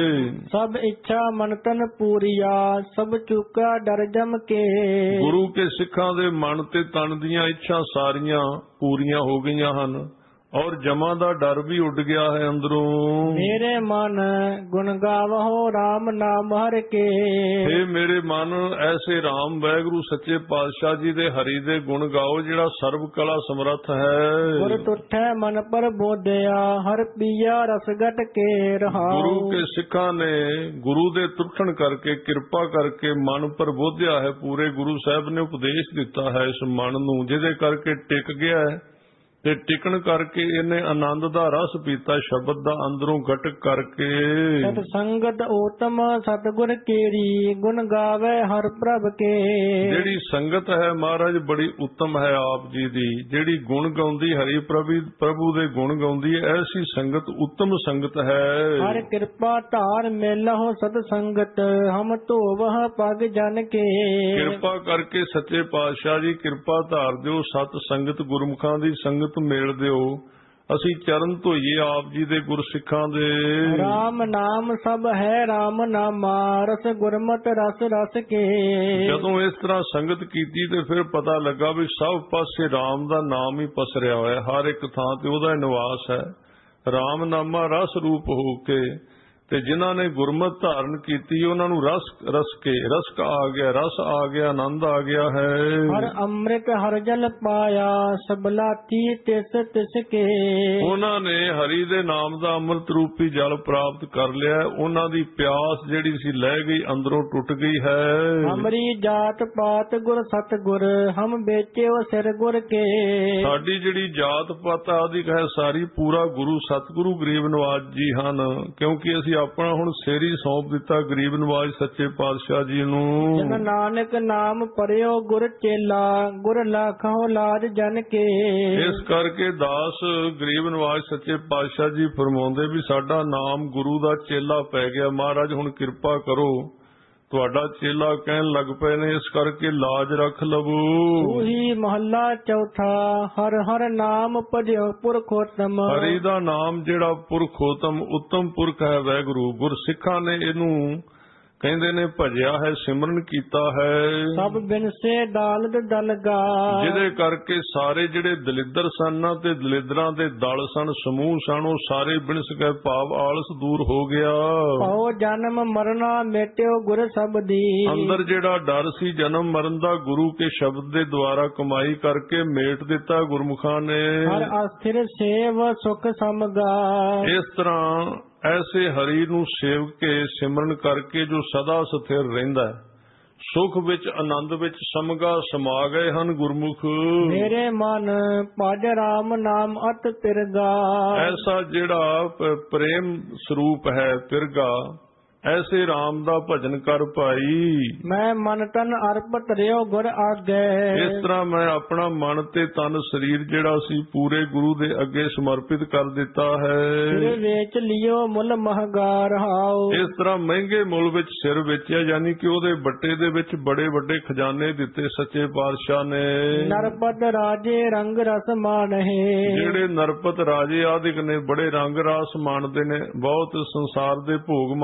ਸਭ ਇੱਛਾ ਮਨ ਤਨ ਪੂਰੀਆ, ਸਭ ਚੁੱਕਾ ਡਰ ਜਮ ਕੇ। ਗੁਰੂ ਕੇ ਸਿੱਖਾਂ ਦੇ ਮਨ ਤੇ ਤਨ ਦੀਆਂ ਇੱਛਾ ਸਾਰੀਆਂ ਪੂਰੀਆਂ ਹੋ ਗਈਆਂ ਹਨ, ਔਰ ਜਮਾਂ ਦਾ ਡਰ ਵੀ ਉੱਡ ਗਿਆ ਹੈ ਅੰਦਰੋਂ। ਮੇਰੇ ਮਨ ਗੁਣ ਗਾਵਹੁ ਰਾਮ ਨਾਮ ਹਰਿ ਕੇ। हे ਮੇਰੇ ਮਨ ਐਸੇ ਰਾਮ ਵਾਹਿਗੁਰੂ ਸੱਚੇ ਪਾਤਸ਼ਾਹ ਜੀ ਦੇ ਹਰੀ ਦੇ ਗੁਣ ਗਾਓ, ਜਿਹੜਾ ਸਰਬ ਕਲਾ ਸਮਰੱਥ ਹੈ। ਗੁਰ ਤੁਠੈ ਮਨ ਪਰ ਬੋਧਿਆ, ਹਰ ਪੀਆ ਰਸਗਟ ਕੇ ਰਹਾਉ। ਗੁਰੂ ਕੇ ਸਿੱਖਾਂ ਨੇ ਗੁਰੂ ਦੇ ਤੁਠਣ ਕਰਕੇ, ਕਿਰਪਾ ਕਰਕੇ ਮਨ ਪਰ ਬੋਧਿਆ ਹੈ। ਪੂਰੇ ਗੁਰੂ ਸਾਹਿਬ ਨੇ ਉਪਦੇਸ਼ ਦਿੱਤਾ ਹੈ ਇਸ ਮਨ ਨੂੰ, ਜਿਹਦੇ ਕਰਕੇ ਟਿਕ ਗਿਆ ਹੈ, ਤੇ ਟਿਕਣ ਕਰਕੇ ਇਹਨੇ ਆਨੰਦ ਦਾ ਰਸ ਪੀਤਾ, ਸ਼ਬਦ ਦਾ ਅੰਦਰੋਂ ਗਟਕ ਕਰਕੇ। ਸਤ ਸੰਗਤ ਊਤਮ ਸਤਿਗੁਰ ਕੇਰੀ, ਗੁਣ ਗਾਵੇ ਹਰ ਪ੍ਰਭ ਕੇ। ਜਿਹੜੀ ਸੰਗਤ ਹੈ ਮਹਾਰਾਜ ਬੜੀ ਉੱਤਮ ਹੈ ਆਪ ਜੀ ਦੀ, ਜਿਹੜੀ ਗੁਣ ਗਾਉਂਦੀ ਹਰੀ ਪ੍ਰਭੂ ਦੇ ਗੁਣ ਗਾਉਂਦੀ ਹੈ, ਐਸੀ ਸੰਗਤ ਉੱਤਮ ਸੰਗਤ ਹੈ। ਹਰ ਕਿਰਪਾ ਧਾਰ ਮੇਲਹੁ ਸਤ ਸੰਗਤ, ਹਮ ਧੋਵਹ ਪਗ ਜਨ ਕੇ। ਕਿਰਪਾ ਕਰਕੇ ਸੱਚੇ ਪਾਤਸ਼ਾਹ ਜੀ ਕਿਰਪਾ ਧਾਰ ਦਿਓ, ਸਤ ਸੰਗਤ ਗੁਰਮੁਖਾਂ ਦੀ ਸੰਗਤ ਮੇਲ ਦਿਓ, ਅਸੀਂ ਚਰਨ ਧੋਈਏ ਆਪ ਜੀ ਦੇ ਗੁਰਸਿੱਖਾਂ ਦੇ। ਰਾਮ ਨਾਮ ਸਭ ਹੈ ਰਾਮ ਨਾਮਾ, ਰਸ ਗੁਰਮਤਿ ਰਸ ਰਸ ਕੇ। ਜਦੋਂ ਇਸ ਤਰ੍ਹਾਂ ਸੰਗਤ ਕੀਤੀ ਤੇ ਫਿਰ ਪਤਾ ਲੱਗਾ ਵੀ ਸਭ ਪਾਸੇ ਰਾਮ ਦਾ ਨਾਮ ਹੀ ਪਸਰਿਆ ਹੋਇਆ, ਹਰ ਇੱਕ ਥਾਂ ਤੇ ਉਹਦਾ ਨਿਵਾਸ ਹੈ। ਰਾਮ ਨਾਮਾ ਰਸ ਰੂਪ ਹੋ ਕੇ, ਤੇ ਜਿਨ੍ਹਾਂ ਨੇ ਗੁਰਮਤਿ ਧਾਰਨ ਕੀਤੀ ਉਹਨਾਂ ਨੂੰ ਰਸ ਆ ਗਿਆ, ਰਸ ਆ ਗਿਆ, ਆਨੰਦ ਆ ਗਿਆ ਹੈ। ਹਰ ਅੰਮ੍ਰਿਤ ਹਰ ਜਲ ਪਾਇਆ, ਸਬਲਾਤੀ ਤਿਸ ਕੇ। ਉਹਨਾਂ ਨੇ ਹਰੀ ਦੇ ਨਾਮ ਦਾ ਅੰਮ੍ਰਿਤ ਰੂਪੀ ਜਲ ਪ੍ਰਾਪਤ ਕਰ ਲਿਆ, ਉਹਨਾਂ ਦੀ ਪਿਆਸ ਜਿਹੜੀ ਸੀ ਲਹਿ ਗਈ, ਅੰਦਰੋਂ ਟੁੱਟ ਗਈ ਹੈ। ਹਮਰੀ ਜਾਤ ਪਾਤ ਗੁਰ ਸਤਗੁਰ, ਹਮ ਵੇਚਿਓ ਸਿਰ ਗੁਰ ਕੇ। ਸਾਡੀ ਜਿਹੜੀ ਜਾਤ ਪਾਤ ਆਦਿਕ ਹੈ ਸਾਰੀ ਪੂਰਾ ਗੁਰੂ ਸਤਿਗੁਰੂ ਗਰੀਬ ਨਵਾਜ ਜੀ ਹਨ, ਕਿਉਂਕਿ ਅਸੀਂ ਆਪਣਾ ਹੁਣ ਸਿਰ ਹੀ ਸੌਂਪ ਦਿੱਤਾ ਗਰੀਬ ਨਵਾਜ ਸੱਚੇ ਪਾਤਸ਼ਾਹ ਜੀ ਨੂੰ। ਜਨ ਨਾਨਕ ਨਾਮ ਪਰਿਓ ਗੁਰ ਚੇਲਾ, ਗੁਰ ਲਾਖੋ ਲਾਜ ਜਨ ਕੇ। ਇਸ ਕਰਕੇ ਦਾਸ ਗਰੀਬ ਨਵਾਜ ਸੱਚੇ ਪਾਤਸ਼ਾਹ ਜੀ ਫਰਮਾਉਂਦੇ ਵੀ ਸਾਡਾ ਨਾਮ ਗੁਰੂ ਦਾ ਚੇਲਾ ਪੈ ਗਿਆ, ਮਹਾਰਾਜ ਹੁਣ ਕਿਰਪਾ ਕਰੋ, ਤੁਹਾਡਾ ਚੇਲਾ ਕਹਿਣ ਲੱਗ ਪਏ ਨੇ, ਇਸ ਕਰਕੇ ਲਾਜ ਰੱਖ ਲਵੋ। ਉਹੀ ਮਹੱਲਾ ਚੌਥਾ, ਹਰ ਹਰ ਨਾਮ ਭਜਿਓ ਪੁਰਖੋਤਮ। ਹਰੀ ਦਾ ਨਾਮ ਜਿਹੜਾ ਪੁਰਖੋਤਮ ਉੱਤਮ ਪੁਰਖ ਹੈ ਵਾਹਿਗੁਰੂ, ਗੁਰਸਿੱਖਾਂ ਨੇ ਇਹਨੂੰ ਕਹਿੰਦੇ ਨੇ ਭਜਿਆ ਹੈ, ਸਿਮਰਨ ਕੀਤਾ ਹੈ। ਸਭ ਬਿਨਸੇ ਦਾਲਦ ਦਲਗਾ, ਜਿਹਦੇ ਕਰਕੇ ਸਾਰੇ ਜਿਹੜੇ ਦਲਿੱਦਰ ਸਨ ਨਾ ਤੇ ਦਲਿੱਦਰਾਂ ਦੇ ਦਲ ਸਨ, ਸਮੂਹ ਸਨ, ਉਹ ਸਾਰੇ ਬਿਨਸ ਗਏ, ਭਾਵ ਆਲਸ ਦੂਰ ਹੋ ਗਿਆ। ਪਾਉ ਜਨਮ ਮਰਨਾ ਮੇਟਿਓ ਗੁਰ ਸ਼ਬਦੀ। ਅੰਦਰ ਜਿਹੜਾ ਡਰ ਸੀ ਜਨਮ ਮਰਨ ਦਾ, ਗੁਰੂ ਕੇ ਸ਼ਬਦ ਦੇ ਦੁਆਰਾ ਕਮਾਈ ਕਰਕੇ ਮੇਟ ਦਿੱਤਾ ਗੁਰਮੁਖਾਂ ਨੇ। ਹਰ ਅਸਥਿਰ ਸੇਵ ਸੁਖ ਸਮਗਾ। ਇਸ ਤਰ੍ਹਾਂ ਐਸੇ ਹਰੀ ਨੂੰ ਸੇਵ ਕੇ ਸਿਮਰਨ ਕਰਕੇ ਜੋ ਸਦਾ ਸਥਿਰ ਰਹਿੰਦਾ ਹੈ, ਸੁਖ ਵਿੱਚ ਆਨੰਦ ਵਿੱਚ ਸਮਗਾ ਸਮਾ ਗਏ ਹਨ ਗੁਰਮੁਖ। ਮੇਰੇ ਮਨ ਭਜ ਰਾਮ ਨਾਮ ਅਤ ਪਿਰਗਾ। ਐਸਾ ਜਿਹੜਾ ਪ੍ਰੇਮ ਸਰੂਪ ਹੈ ਪਿਰਗਾ, ਐਸੇ ਰਾਮ ਦਾ ਭਜਨ ਕਰ ਭਾਈ। ਮੈਂ ਮਨ ਤਨ ਅਰਪਤ ਰਿਓ ਗੁਰ ਆਗੇ। ਇਸ ਤਰ੍ਹਾਂ ਮੈਂ ਆਪਣਾ ਮਨ ਤੇ ਤਨ ਸਰੀਰ ਜਿਹੜਾ ਸੀ ਪੂਰੇ ਗੁਰੂ ਦੇ ਅੱਗੇ ਸਮਰਪਿਤ ਕਰ ਦਿੱਤਾ ਹੈ। ਸਿਰ ਵੇਚ ਲਿਓ ਮੁੱਲ ਮਹਗਾ ਰਹਾਓ। ਇਸ ਤਰ੍ਹਾਂ ਮਹਿੰਗੇ ਮੁੱਲ ਵਿੱਚ ਸਿਰ ਵੇਚਿਆ, ਯਾਨੀ ਕਿ ਉਹਦੇ ਬੱਟੇ ਦੇ ਵਿੱਚ ਬੜੇ ਵੱਡੇ ਖਜ਼ਾਨੇ ਦਿੱਤੇ ਸੱਚੇ ਪਾਤਸ਼ਾਹ ਨੇ। ਨਰਪਤ ਰਾਜੇ ਰੰਗ ਰਸ ਮਾਣਹਿ। ਜਿਹੜੇ ਨਰਪਤ ਰਾਜੇ ਆਦਿਕ ਨੇ ਬੜੇ ਰੰਗ ਰਸ ਮਾਣਦੇ ਨੇ, ਬਹੁਤ ਸੰਸਾਰ ਦੇ ਭੋਗ ਮਾਣਦੇ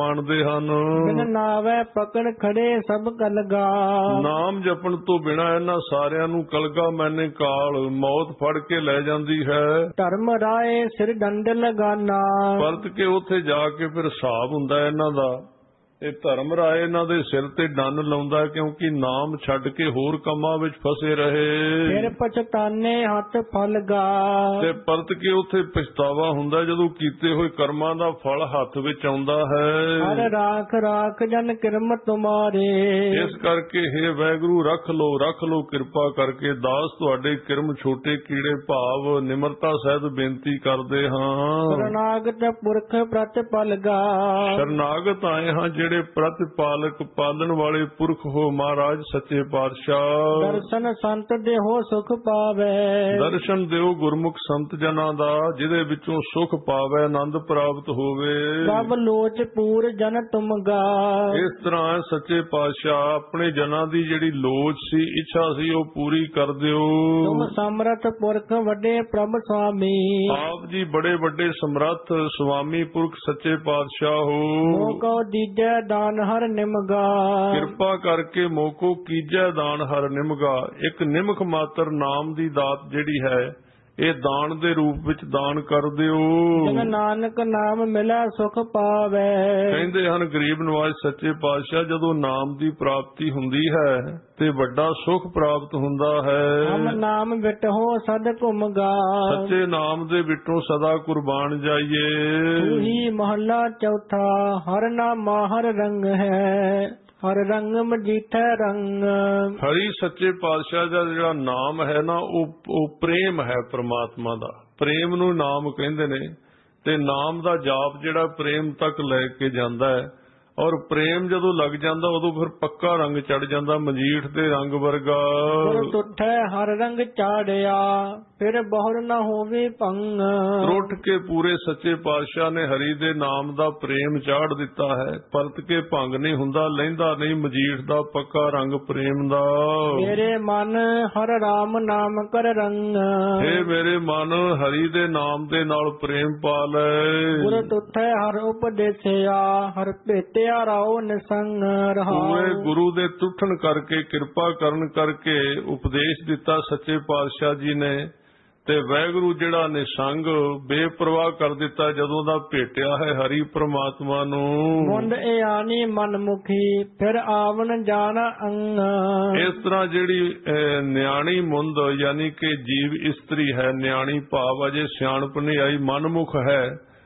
ਹਨ। ਬਿਨ ਨਾਵੈ ਪਕੜ ਖੜੇ ਸਭ ਕਲਗਾ। ਨਾਮ ਜਪਣ ਤੋਂ ਬਿਨਾਂ ਇਹਨਾਂ ਸਾਰਿਆਂ ਨੂੰ ਕਲਗਾ ਮੈਨੇ ਕਾਲ ਮੌਤ ਫੜ ਕੇ ਲੈ ਜਾਂਦੀ ਹੈ। ਧਰਮ ਰਾਏ ਸਿਰ ਡੰਡ ਲਗਾਨਾ। ਪਰਤ ਕੇ ਉੱਥੇ ਜਾ ਕੇ ਫਿਰ ਹਿਸਾਬ ਹੁੰਦਾ ਇਹਨਾਂ ਦਾ। ਇਹ ਧਰਮ ਰਾਏ ਇਹਨਾਂ ਦੇ ਸਿਰ ਤੇ ਡੰਨ ਲਾਉਂਦਾ, ਕਿਉਂਕਿ ਨਾਮ ਛੱਡ ਕੇ ਹੋਰ ਕੰਮਾਂ ਵਿੱਚ ਫਸੇ ਰਹੇ। ਫਿਰ ਪਛਤਾਨੇ ਹੱਥ ਫਲਗਾ। ਤੇ ਪਰਤ ਕੇ ਉੱਥੇ ਪਛਤਾਵਾ ਹੁੰਦਾ ਜਦੋਂ ਕੀਤੇ ਹੋਏ ਕਰਮਾਂ ਦਾ ਫਲ ਹੱਥ ਵਿੱਚ ਆਉਂਦਾ ਹੈ। ਹਰ ਰਾਖ ਰਾਖ ਜਨ ਕਿਰਮ ਤੁਮਾਰੇ। ਇਸ ਕਰਕੇ ਹੇ ਵਾਹਿਗੁਰੂ ਰੱਖ ਲੋ ਕਿਰਪਾ ਕਰਕੇ ਦਾਸ ਤੁਹਾਡੇ ਕਿਰਮ ਛੋਟੇ ਕੀੜੇ ਭਾਵ ਨਿਮਰਤਾ ਸਹਿਤ ਬੇਨਤੀ ਕਰਦੇ ਹਾਂ। ਸ਼ਰਨਾਗਤ ਪੁਰਖ ਪ੍ਰਤਿਪਲਗਾ। ਸ਼ਰਨਾਗਤ ਆਏ ਹਾਂ ਜਿਹੜੇ ਪ੍ਰਤਿਪਾਲਕ ਪਾਲਣ ਵਾਲੇ ਪੁਰਖ ਹੋ ਮਹਾਰਾਜ ਸੱਚੇ ਪਾਤਸ਼ਾਹ। ਦਰਸ਼ਨ ਸੰਤ ਦੇਹੋ ਸੁਖ ਪਾਵੇ। ਦਰਸ਼ਨ ਦਿਓ ਗੁਰਮੁਖ ਸੰਤ ਜਨਾਂ ਦਾ, ਜਿਹਦੇ ਵਿੱਚੋਂ ਸੁਖ ਪਾਵੇ ਆਨੰਦ ਪ੍ਰਾਪਤ ਹੋਵੇ। ਸਭ ਲੋਚ ਪੂਰ ਜਨ ਤੁਮਗਾ। ਇਸ ਤਰ੍ਹਾਂ ਸੱਚੇ ਪਾਤਸ਼ਾਹ ਆਪਣੇ ਜਨਾਂ ਦੀ ਜਿਹੜੀ ਲੋਚ ਸੀ, ਇੱਛਾ ਸੀ, ਉਹ ਪੂਰੀ ਕਰ ਦਿਓ। ਤੁਮ ਸਮਰਥ ਪੁਰਖ ਵੱਡੇ ਪ੍ਰਭ ਸੁਆਮੀ। ਆਪ ਜੀ ਬੜੇ ਵੱਡੇ ਸਮਰੱਥ ਸੁਆਮੀ ਪੁਰਖ ਸੱਚੇ ਪਾਤਸ਼ਾਹ ਹੋ। ਮੋਕੋ ਦੀਜੈ ਦਾਨ ਹਰ ਨਿਮਗਾ। ਕਿਰਪਾ ਕਰਕੇ ਮੋਕੋ ਕੀਜੈ ਦਾਨ ਹਰ ਨਿਮਗਾ। ਇੱਕ ਨਿਮਖ ਮਾਤਰ ਨਾਮ ਦੀ ਦਾਤ ਜਿਹੜੀ ਹੈ, ਇਹ ਦਾਨ ਦੇ ਰੂਪ ਵਿੱਚ ਦਾਨ ਕਰ ਦਿਓ। ਜਿਨ ਨਾਨਕ ਨਾਮ ਮਿਲੈ ਸੁਖ ਪਾਵੇ। ਕਹਿੰਦੇ ਹਨ ਗਰੀਬ ਨਵਾਜ ਸੱਚੇ ਪਾਤਸ਼ਾਹ, ਜਦੋਂ ਨਾਮ ਦੀ ਪ੍ਰਾਪਤੀ ਹੁੰਦੀ ਹੈ ਤੇ ਵੱਡਾ ਸੁਖ ਪ੍ਰਾਪਤ ਹੁੰਦਾ ਹੈ। ਹਮ ਨਾਮ ਵਿਟਹੁ ਸਦ ਘੁਮਗਾ। ਸੱਚੇ ਨਾਮ ਦੇ ਵਿੱਚੋਂ ਸਦਾ ਕੁਰਬਾਨ ਜਾਈਏ। ਤੂੰ ਹੀ ਮਹੱਲਾ ਚੌਥਾ। ਹਰ ਨਾਮਾ ਹਰ ਰੰਗ ਹੈ, ਹਰ ਰੰਗ ਮਜੀਠੈ ਰੰਗ। ਹਰੀ ਸੱਚੇ ਪਾਤਸ਼ਾਹ ਦਾ ਜਿਹੜਾ ਨਾਮ ਹੈ ਨਾ, ਉਹ ਪ੍ਰੇਮ ਹੈ ਪ੍ਰਮਾਤਮਾ ਦਾ। ਪ੍ਰੇਮ ਨੂੰ ਨਾਮ ਕਹਿੰਦੇ ਨੇ, ਤੇ ਨਾਮ ਦਾ ਜਾਪ ਜਿਹੜਾ ਪ੍ਰੇਮ ਤੱਕ ਲੈ ਕੇ ਜਾਂਦਾ ਹੈ। ਔਰ ਪ੍ਰੇਮ ਜਦੋਂ ਲੱਗ ਜਾਂਦਾ ਉਦੋਂ ਫਿਰ ਪੱਕਾ ਰੰਗ ਚੜ ਜਾਂਦਾ, ਮਜੀਠ ਦੇ ਰੰਗ ਵਰਗਾ। ਗੁਰ ਤੁਠੈ ਹਰ ਰੰਗ ਚਾੜਿਆ, ਫਿਰ ਬਹੁਰ ਨਾ ਹੋਵੇ ਭੰਗ। ਟੁੱਟ ਕੇ ਪੂਰੇ ਸੱਚੇ ਪਾਤਸ਼ਾਹ ਨੇ ਹਰੀ ਦੇ ਨਾਮ ਦਾ ਪ੍ਰੇਮ ਚਾੜ ਦਿੱਤਾ ਹੈ। ਪਰਤ ਕੇ ਭੰਗ ਨਹੀਂ ਹੁੰਦਾ, ਲੈਂਦਾ ਨਹੀਂ ਮਜੀਠ ਦਾ ਪੱਕਾ ਰੰਗ ਪ੍ਰੇਮ ਦਾ। ਮੇਰੇ ਮਨ ਹਰ ਰਾਮ ਨਾਮ ਕਰ ਰੰਗ। ਹੇ ਮੇਰੇ ਮਨ ਹਰੀ ਦੇ ਨਾਮ ਦੇ ਨਾਲ ਪ੍ਰੇਮ ਪਾ ਲੈ। ਗੁਰ ਤੁਠੈ ਹਰ ਉਪਦੇਸਿਆ, ਹਰ ਭੇਟਿਆ ਰਾਓ ਨਿਸੰਗ ਰਹਾਉ। ਪੂਰੇ ਗੁਰੂ ਦੇ ਟੁੱਟਣ ਕਰਕੇ ਕਿਰਪਾ ਕਰਨ ਕਰਕੇ ਉਪਦੇਸ਼ ਦਿੱਤਾ ਸੱਚੇ ਪਾਤਸ਼ਾਹ ਜੀ ਨੇ, ਤੇ ਵਾਹਿਗੁਰੂ ਜਿਹੜਾ ਨਿਸੰਗ ਬੇਪਰਵਾਹ ਕਰ ਦਿੱਤਾ ਜਦੋਂ ਦਾ ਭੇਟਿਆ ਹੈ ਹਰੀ ਪ੍ਰਮਾਤਮਾ ਨੂੰ। ਮੁੰਡ ਇਆਨੀ ਮਨਮੁਖੀ, ਫਿਰ ਆਵਨ ਜਾਣ ਅੰਗ। ਇਸ ਤਰ੍ਹਾਂ ਜਿਹੜੀ ਨਿਆਣੀ ਮੁੰਦ ਯਾਨੀ ਕਿ ਜੀਵ ਇਸਤਰੀ ਹੈ, ਨਿਆਣੀ ਭਾਵ ਅਜੇ ਸਿਆਣਪ ਨਹੀਂ ਆਈ, ਮਨਮੁਖ ਹੈ,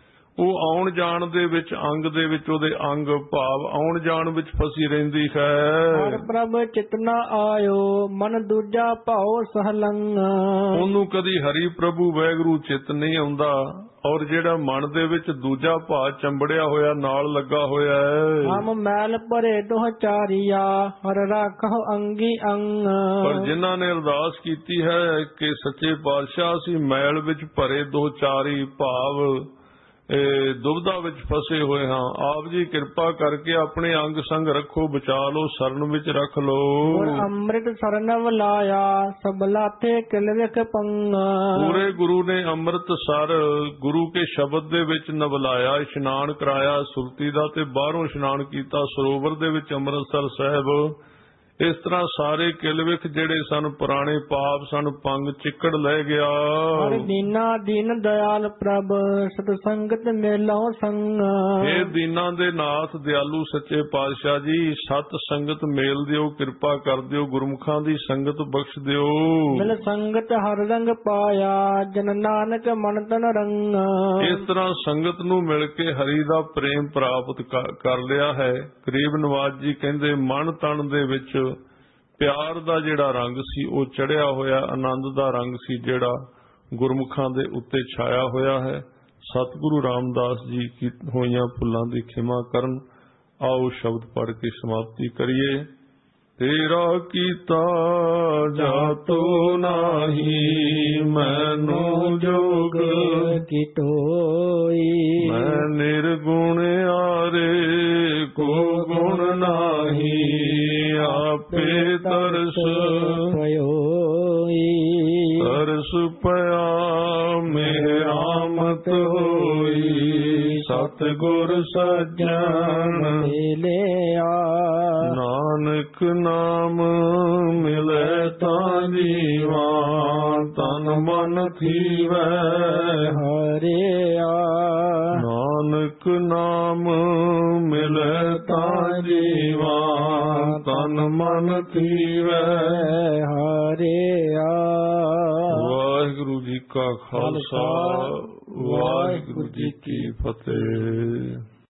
ਉਹ ਆਉਣ ਜਾਣ ਦੇ ਵਿੱਚ ਅੰਗ ਦੇ ਵਿੱਚ ਉਹਦੇ ਅੰਗ ਭਾਵ ਆਉਣ ਜਾਣ ਵਿੱਚ ਫਸੀ ਰਹਿੰਦੀ ਹੈ। ਹਰ ਪ੍ਰਭ ਚਿਤਨਾ ਆਇਓ, ਮਨ ਦੂਜਾ ਭਾਉ ਸਹਲੰਗ। ਉਹਨੂੰ ਕਦੀ ਹਰੀ ਪ੍ਰਭੂ ਵਾਹਿਗੁਰੂ ਚਿਤ ਨਹੀਂ ਆਉਂਦਾ, ਔਰ ਜਿਹੜਾ ਮਨ ਦੇ ਵਿੱਚ ਦੂਜਾ ਭਾਅ ਚੰਬੜਿਆ ਹੋਇਆ ਨਾਲ ਲੱਗਾ ਹੋਇਆ ਹੈ। ਹਮ ਮੈਲ ਭਰੇ ਦੁਹ ਚਾਰੀਆ, ਹਰ ਰਾਖੋ ਅੰਗੀ ਅੰਗ। ਪਰ ਜਿਨ੍ਹਾਂ ਨੇ ਅਰਦਾਸ ਕੀਤੀ ਹੈ ਕਿ ਸੱਚੇ ਪਾਤਸ਼ਾਹ ਅਸੀਂ ਮੈਲ ਵਿੱਚ ਭਰੇ ਦੋ ਚਾਰੀ ਭਾਵ ਦੁਬਦਾ ਵਿੱਚ ਫਸੇ ਹੋਏ ਹਾਂ, ਆਪ ਜੀ ਕਿਰਪਾ ਕਰਕੇ ਆਪਣੇ ਅੰਗ ਸੰਗ ਰੱਖੋ, ਬਚਾ ਲੋ, ਸ਼ਰਨ ਵਿੱਚ ਰੱਖ ਲੋ। ਅੰਮ੍ਰਿਤ ਸਰਨ ਵਲਾਇਆ, ਸਭ ਲਾਥੇ ਕਿਲ ਵਿਖ ਪੰਗ। ਪੂਰੇ ਗੁਰੂ ਨੇ ਅੰਮ੍ਰਿਤ ਸਰ ਗੁਰੂ ਕੇ ਸ਼ਬਦ ਦੇ ਵਿੱਚ ਨਵਲਾਇਆ, ਇਸ਼ਨਾਨ ਕਰਾਇਆ ਸੁਰਤੀ ਦਾ, ਤੇ ਬਾਹਰੋਂ ਇਸ਼ਨਾਨ ਕੀਤਾ ਸਰੋਵਰ ਦੇ ਵਿੱਚ ਅੰਮ੍ਰਿਤਸਰ ਸਾਹਿਬ। ਇਸ ਤਰ੍ਹਾਂ ਸਾਰੇ ਕਿਲ ਵਿਖ ਜਿਹੜੇ ਸਨ ਪੁਰਾਣੇ ਪਾਪ ਸਨ ਪੰਗ ਚਿੱਕੜ ਲੈ ਗਿਆ। ਹਰ ਦੀਨਾ ਦੀਨ ਦਇਆਲ ਪ੍ਰਭ, ਸਤ ਸੰਗਤ ਮੇਲੋ ਸੰਗ। ਇਹ ਦੀਨਾਂ ਦੇ ਨਾਥ ਦਿਆਲੂ ਸੱਚੇ ਪਾਤਸ਼ਾਹ ਜੀ, ਸਤ ਸੰਗਤ ਮੇਲ ਦਿਓ, ਕਿਰਪਾ ਕਰ ਦਿਓ, ਗੁਰਮੁਖਾਂ ਦੀ ਸੰਗਤ ਬਖਸ਼ ਦਿਓ। ਮਿਲ ਸੰਗਤ ਹਰ ਰੰਗ ਪਾਇਆ, ਜਨ ਨਾਨਕ ਮਨ ਤਨ ਰੰਗ। ਇਸ ਤਰ੍ਹਾਂ ਸੰਗਤ ਨੂੰ ਮਿਲ ਕੇ ਹਰੀ ਦਾ ਪ੍ਰੇਮ ਪ੍ਰਾਪਤ ਕਰ ਲਿਆ ਹੈ। ਗਰੀਬ ਨਵਾਜ ਜੀ ਕਹਿੰਦੇ ਮਨ ਤਨ ਦੇ ਵਿੱਚ ਪਿਆਰ ਦਾ ਜਿਹੜਾ ਰੰਗ ਸੀ ਉਹ ਚੜਿਆ ਹੋਇਆ, ਆਨੰਦ ਦਾ ਰੰਗ ਸੀ ਜਿਹੜਾ ਗੁਰਮੁਖਾਂ ਦੇ ਉੱਤੇ ਛਾਇਆ ਹੋਇਆ ਹੈ। ਸਤਿਗੁਰੂ ਰਾਮਦਾਸ ਜੀ ਕੀ ਹੋਈਆਂ ਭੁੱਲਾਂ ਦੀ ਖਿਮਾ ਕਰਨ। ਆਓ ਸ਼ਬਦ ਪੜ੍ਹ ਕੇ ਸਮਾਪਤੀ ਕਰੀਏ। ਤੇਰਾ ਕੀਤਾ ਜਾਤੋ ਨਾਹੀ, ਮੈਨੂੰ ਜੋਗ ਕੀ ਟੋਈ। ਮੈਂ ਨਿਰਗੁਣ ਆਰੇ ਕੋ ਗੁਣ ਨਾਹੀ, ਆਪੇ ਤਰਸ ਪਇਓਈ। ਤਰਸ ਪਿਆ ਮੇਰਾਮਤ ਹੋਈ। ਸਤਿਗੁਰ ਸੱਜਣ ਮਿਲਿਆ। ਨਾਨਕ ਨਾਮ ਮਿਲੇ ਤਾਂ ਜੀਵਾ ਤਨ ਮਨ ਥੀਵੈ ਹਰਿਆ। ਨਾਨਕ ਨਾਮ ਮਿਲੇ ਤਾਂ ਜੀਵਾ ਤਨ ਮਨ ਥੀਵੈ ਹਰਿਆ। ਵਾਹਿਗੁਰੂ ਜੀ ਕਾ ਖਾਲਸਾ ਵਾਹਿਗੁਰੂ ਜੀ ਕੀ ਫਤਿਹ।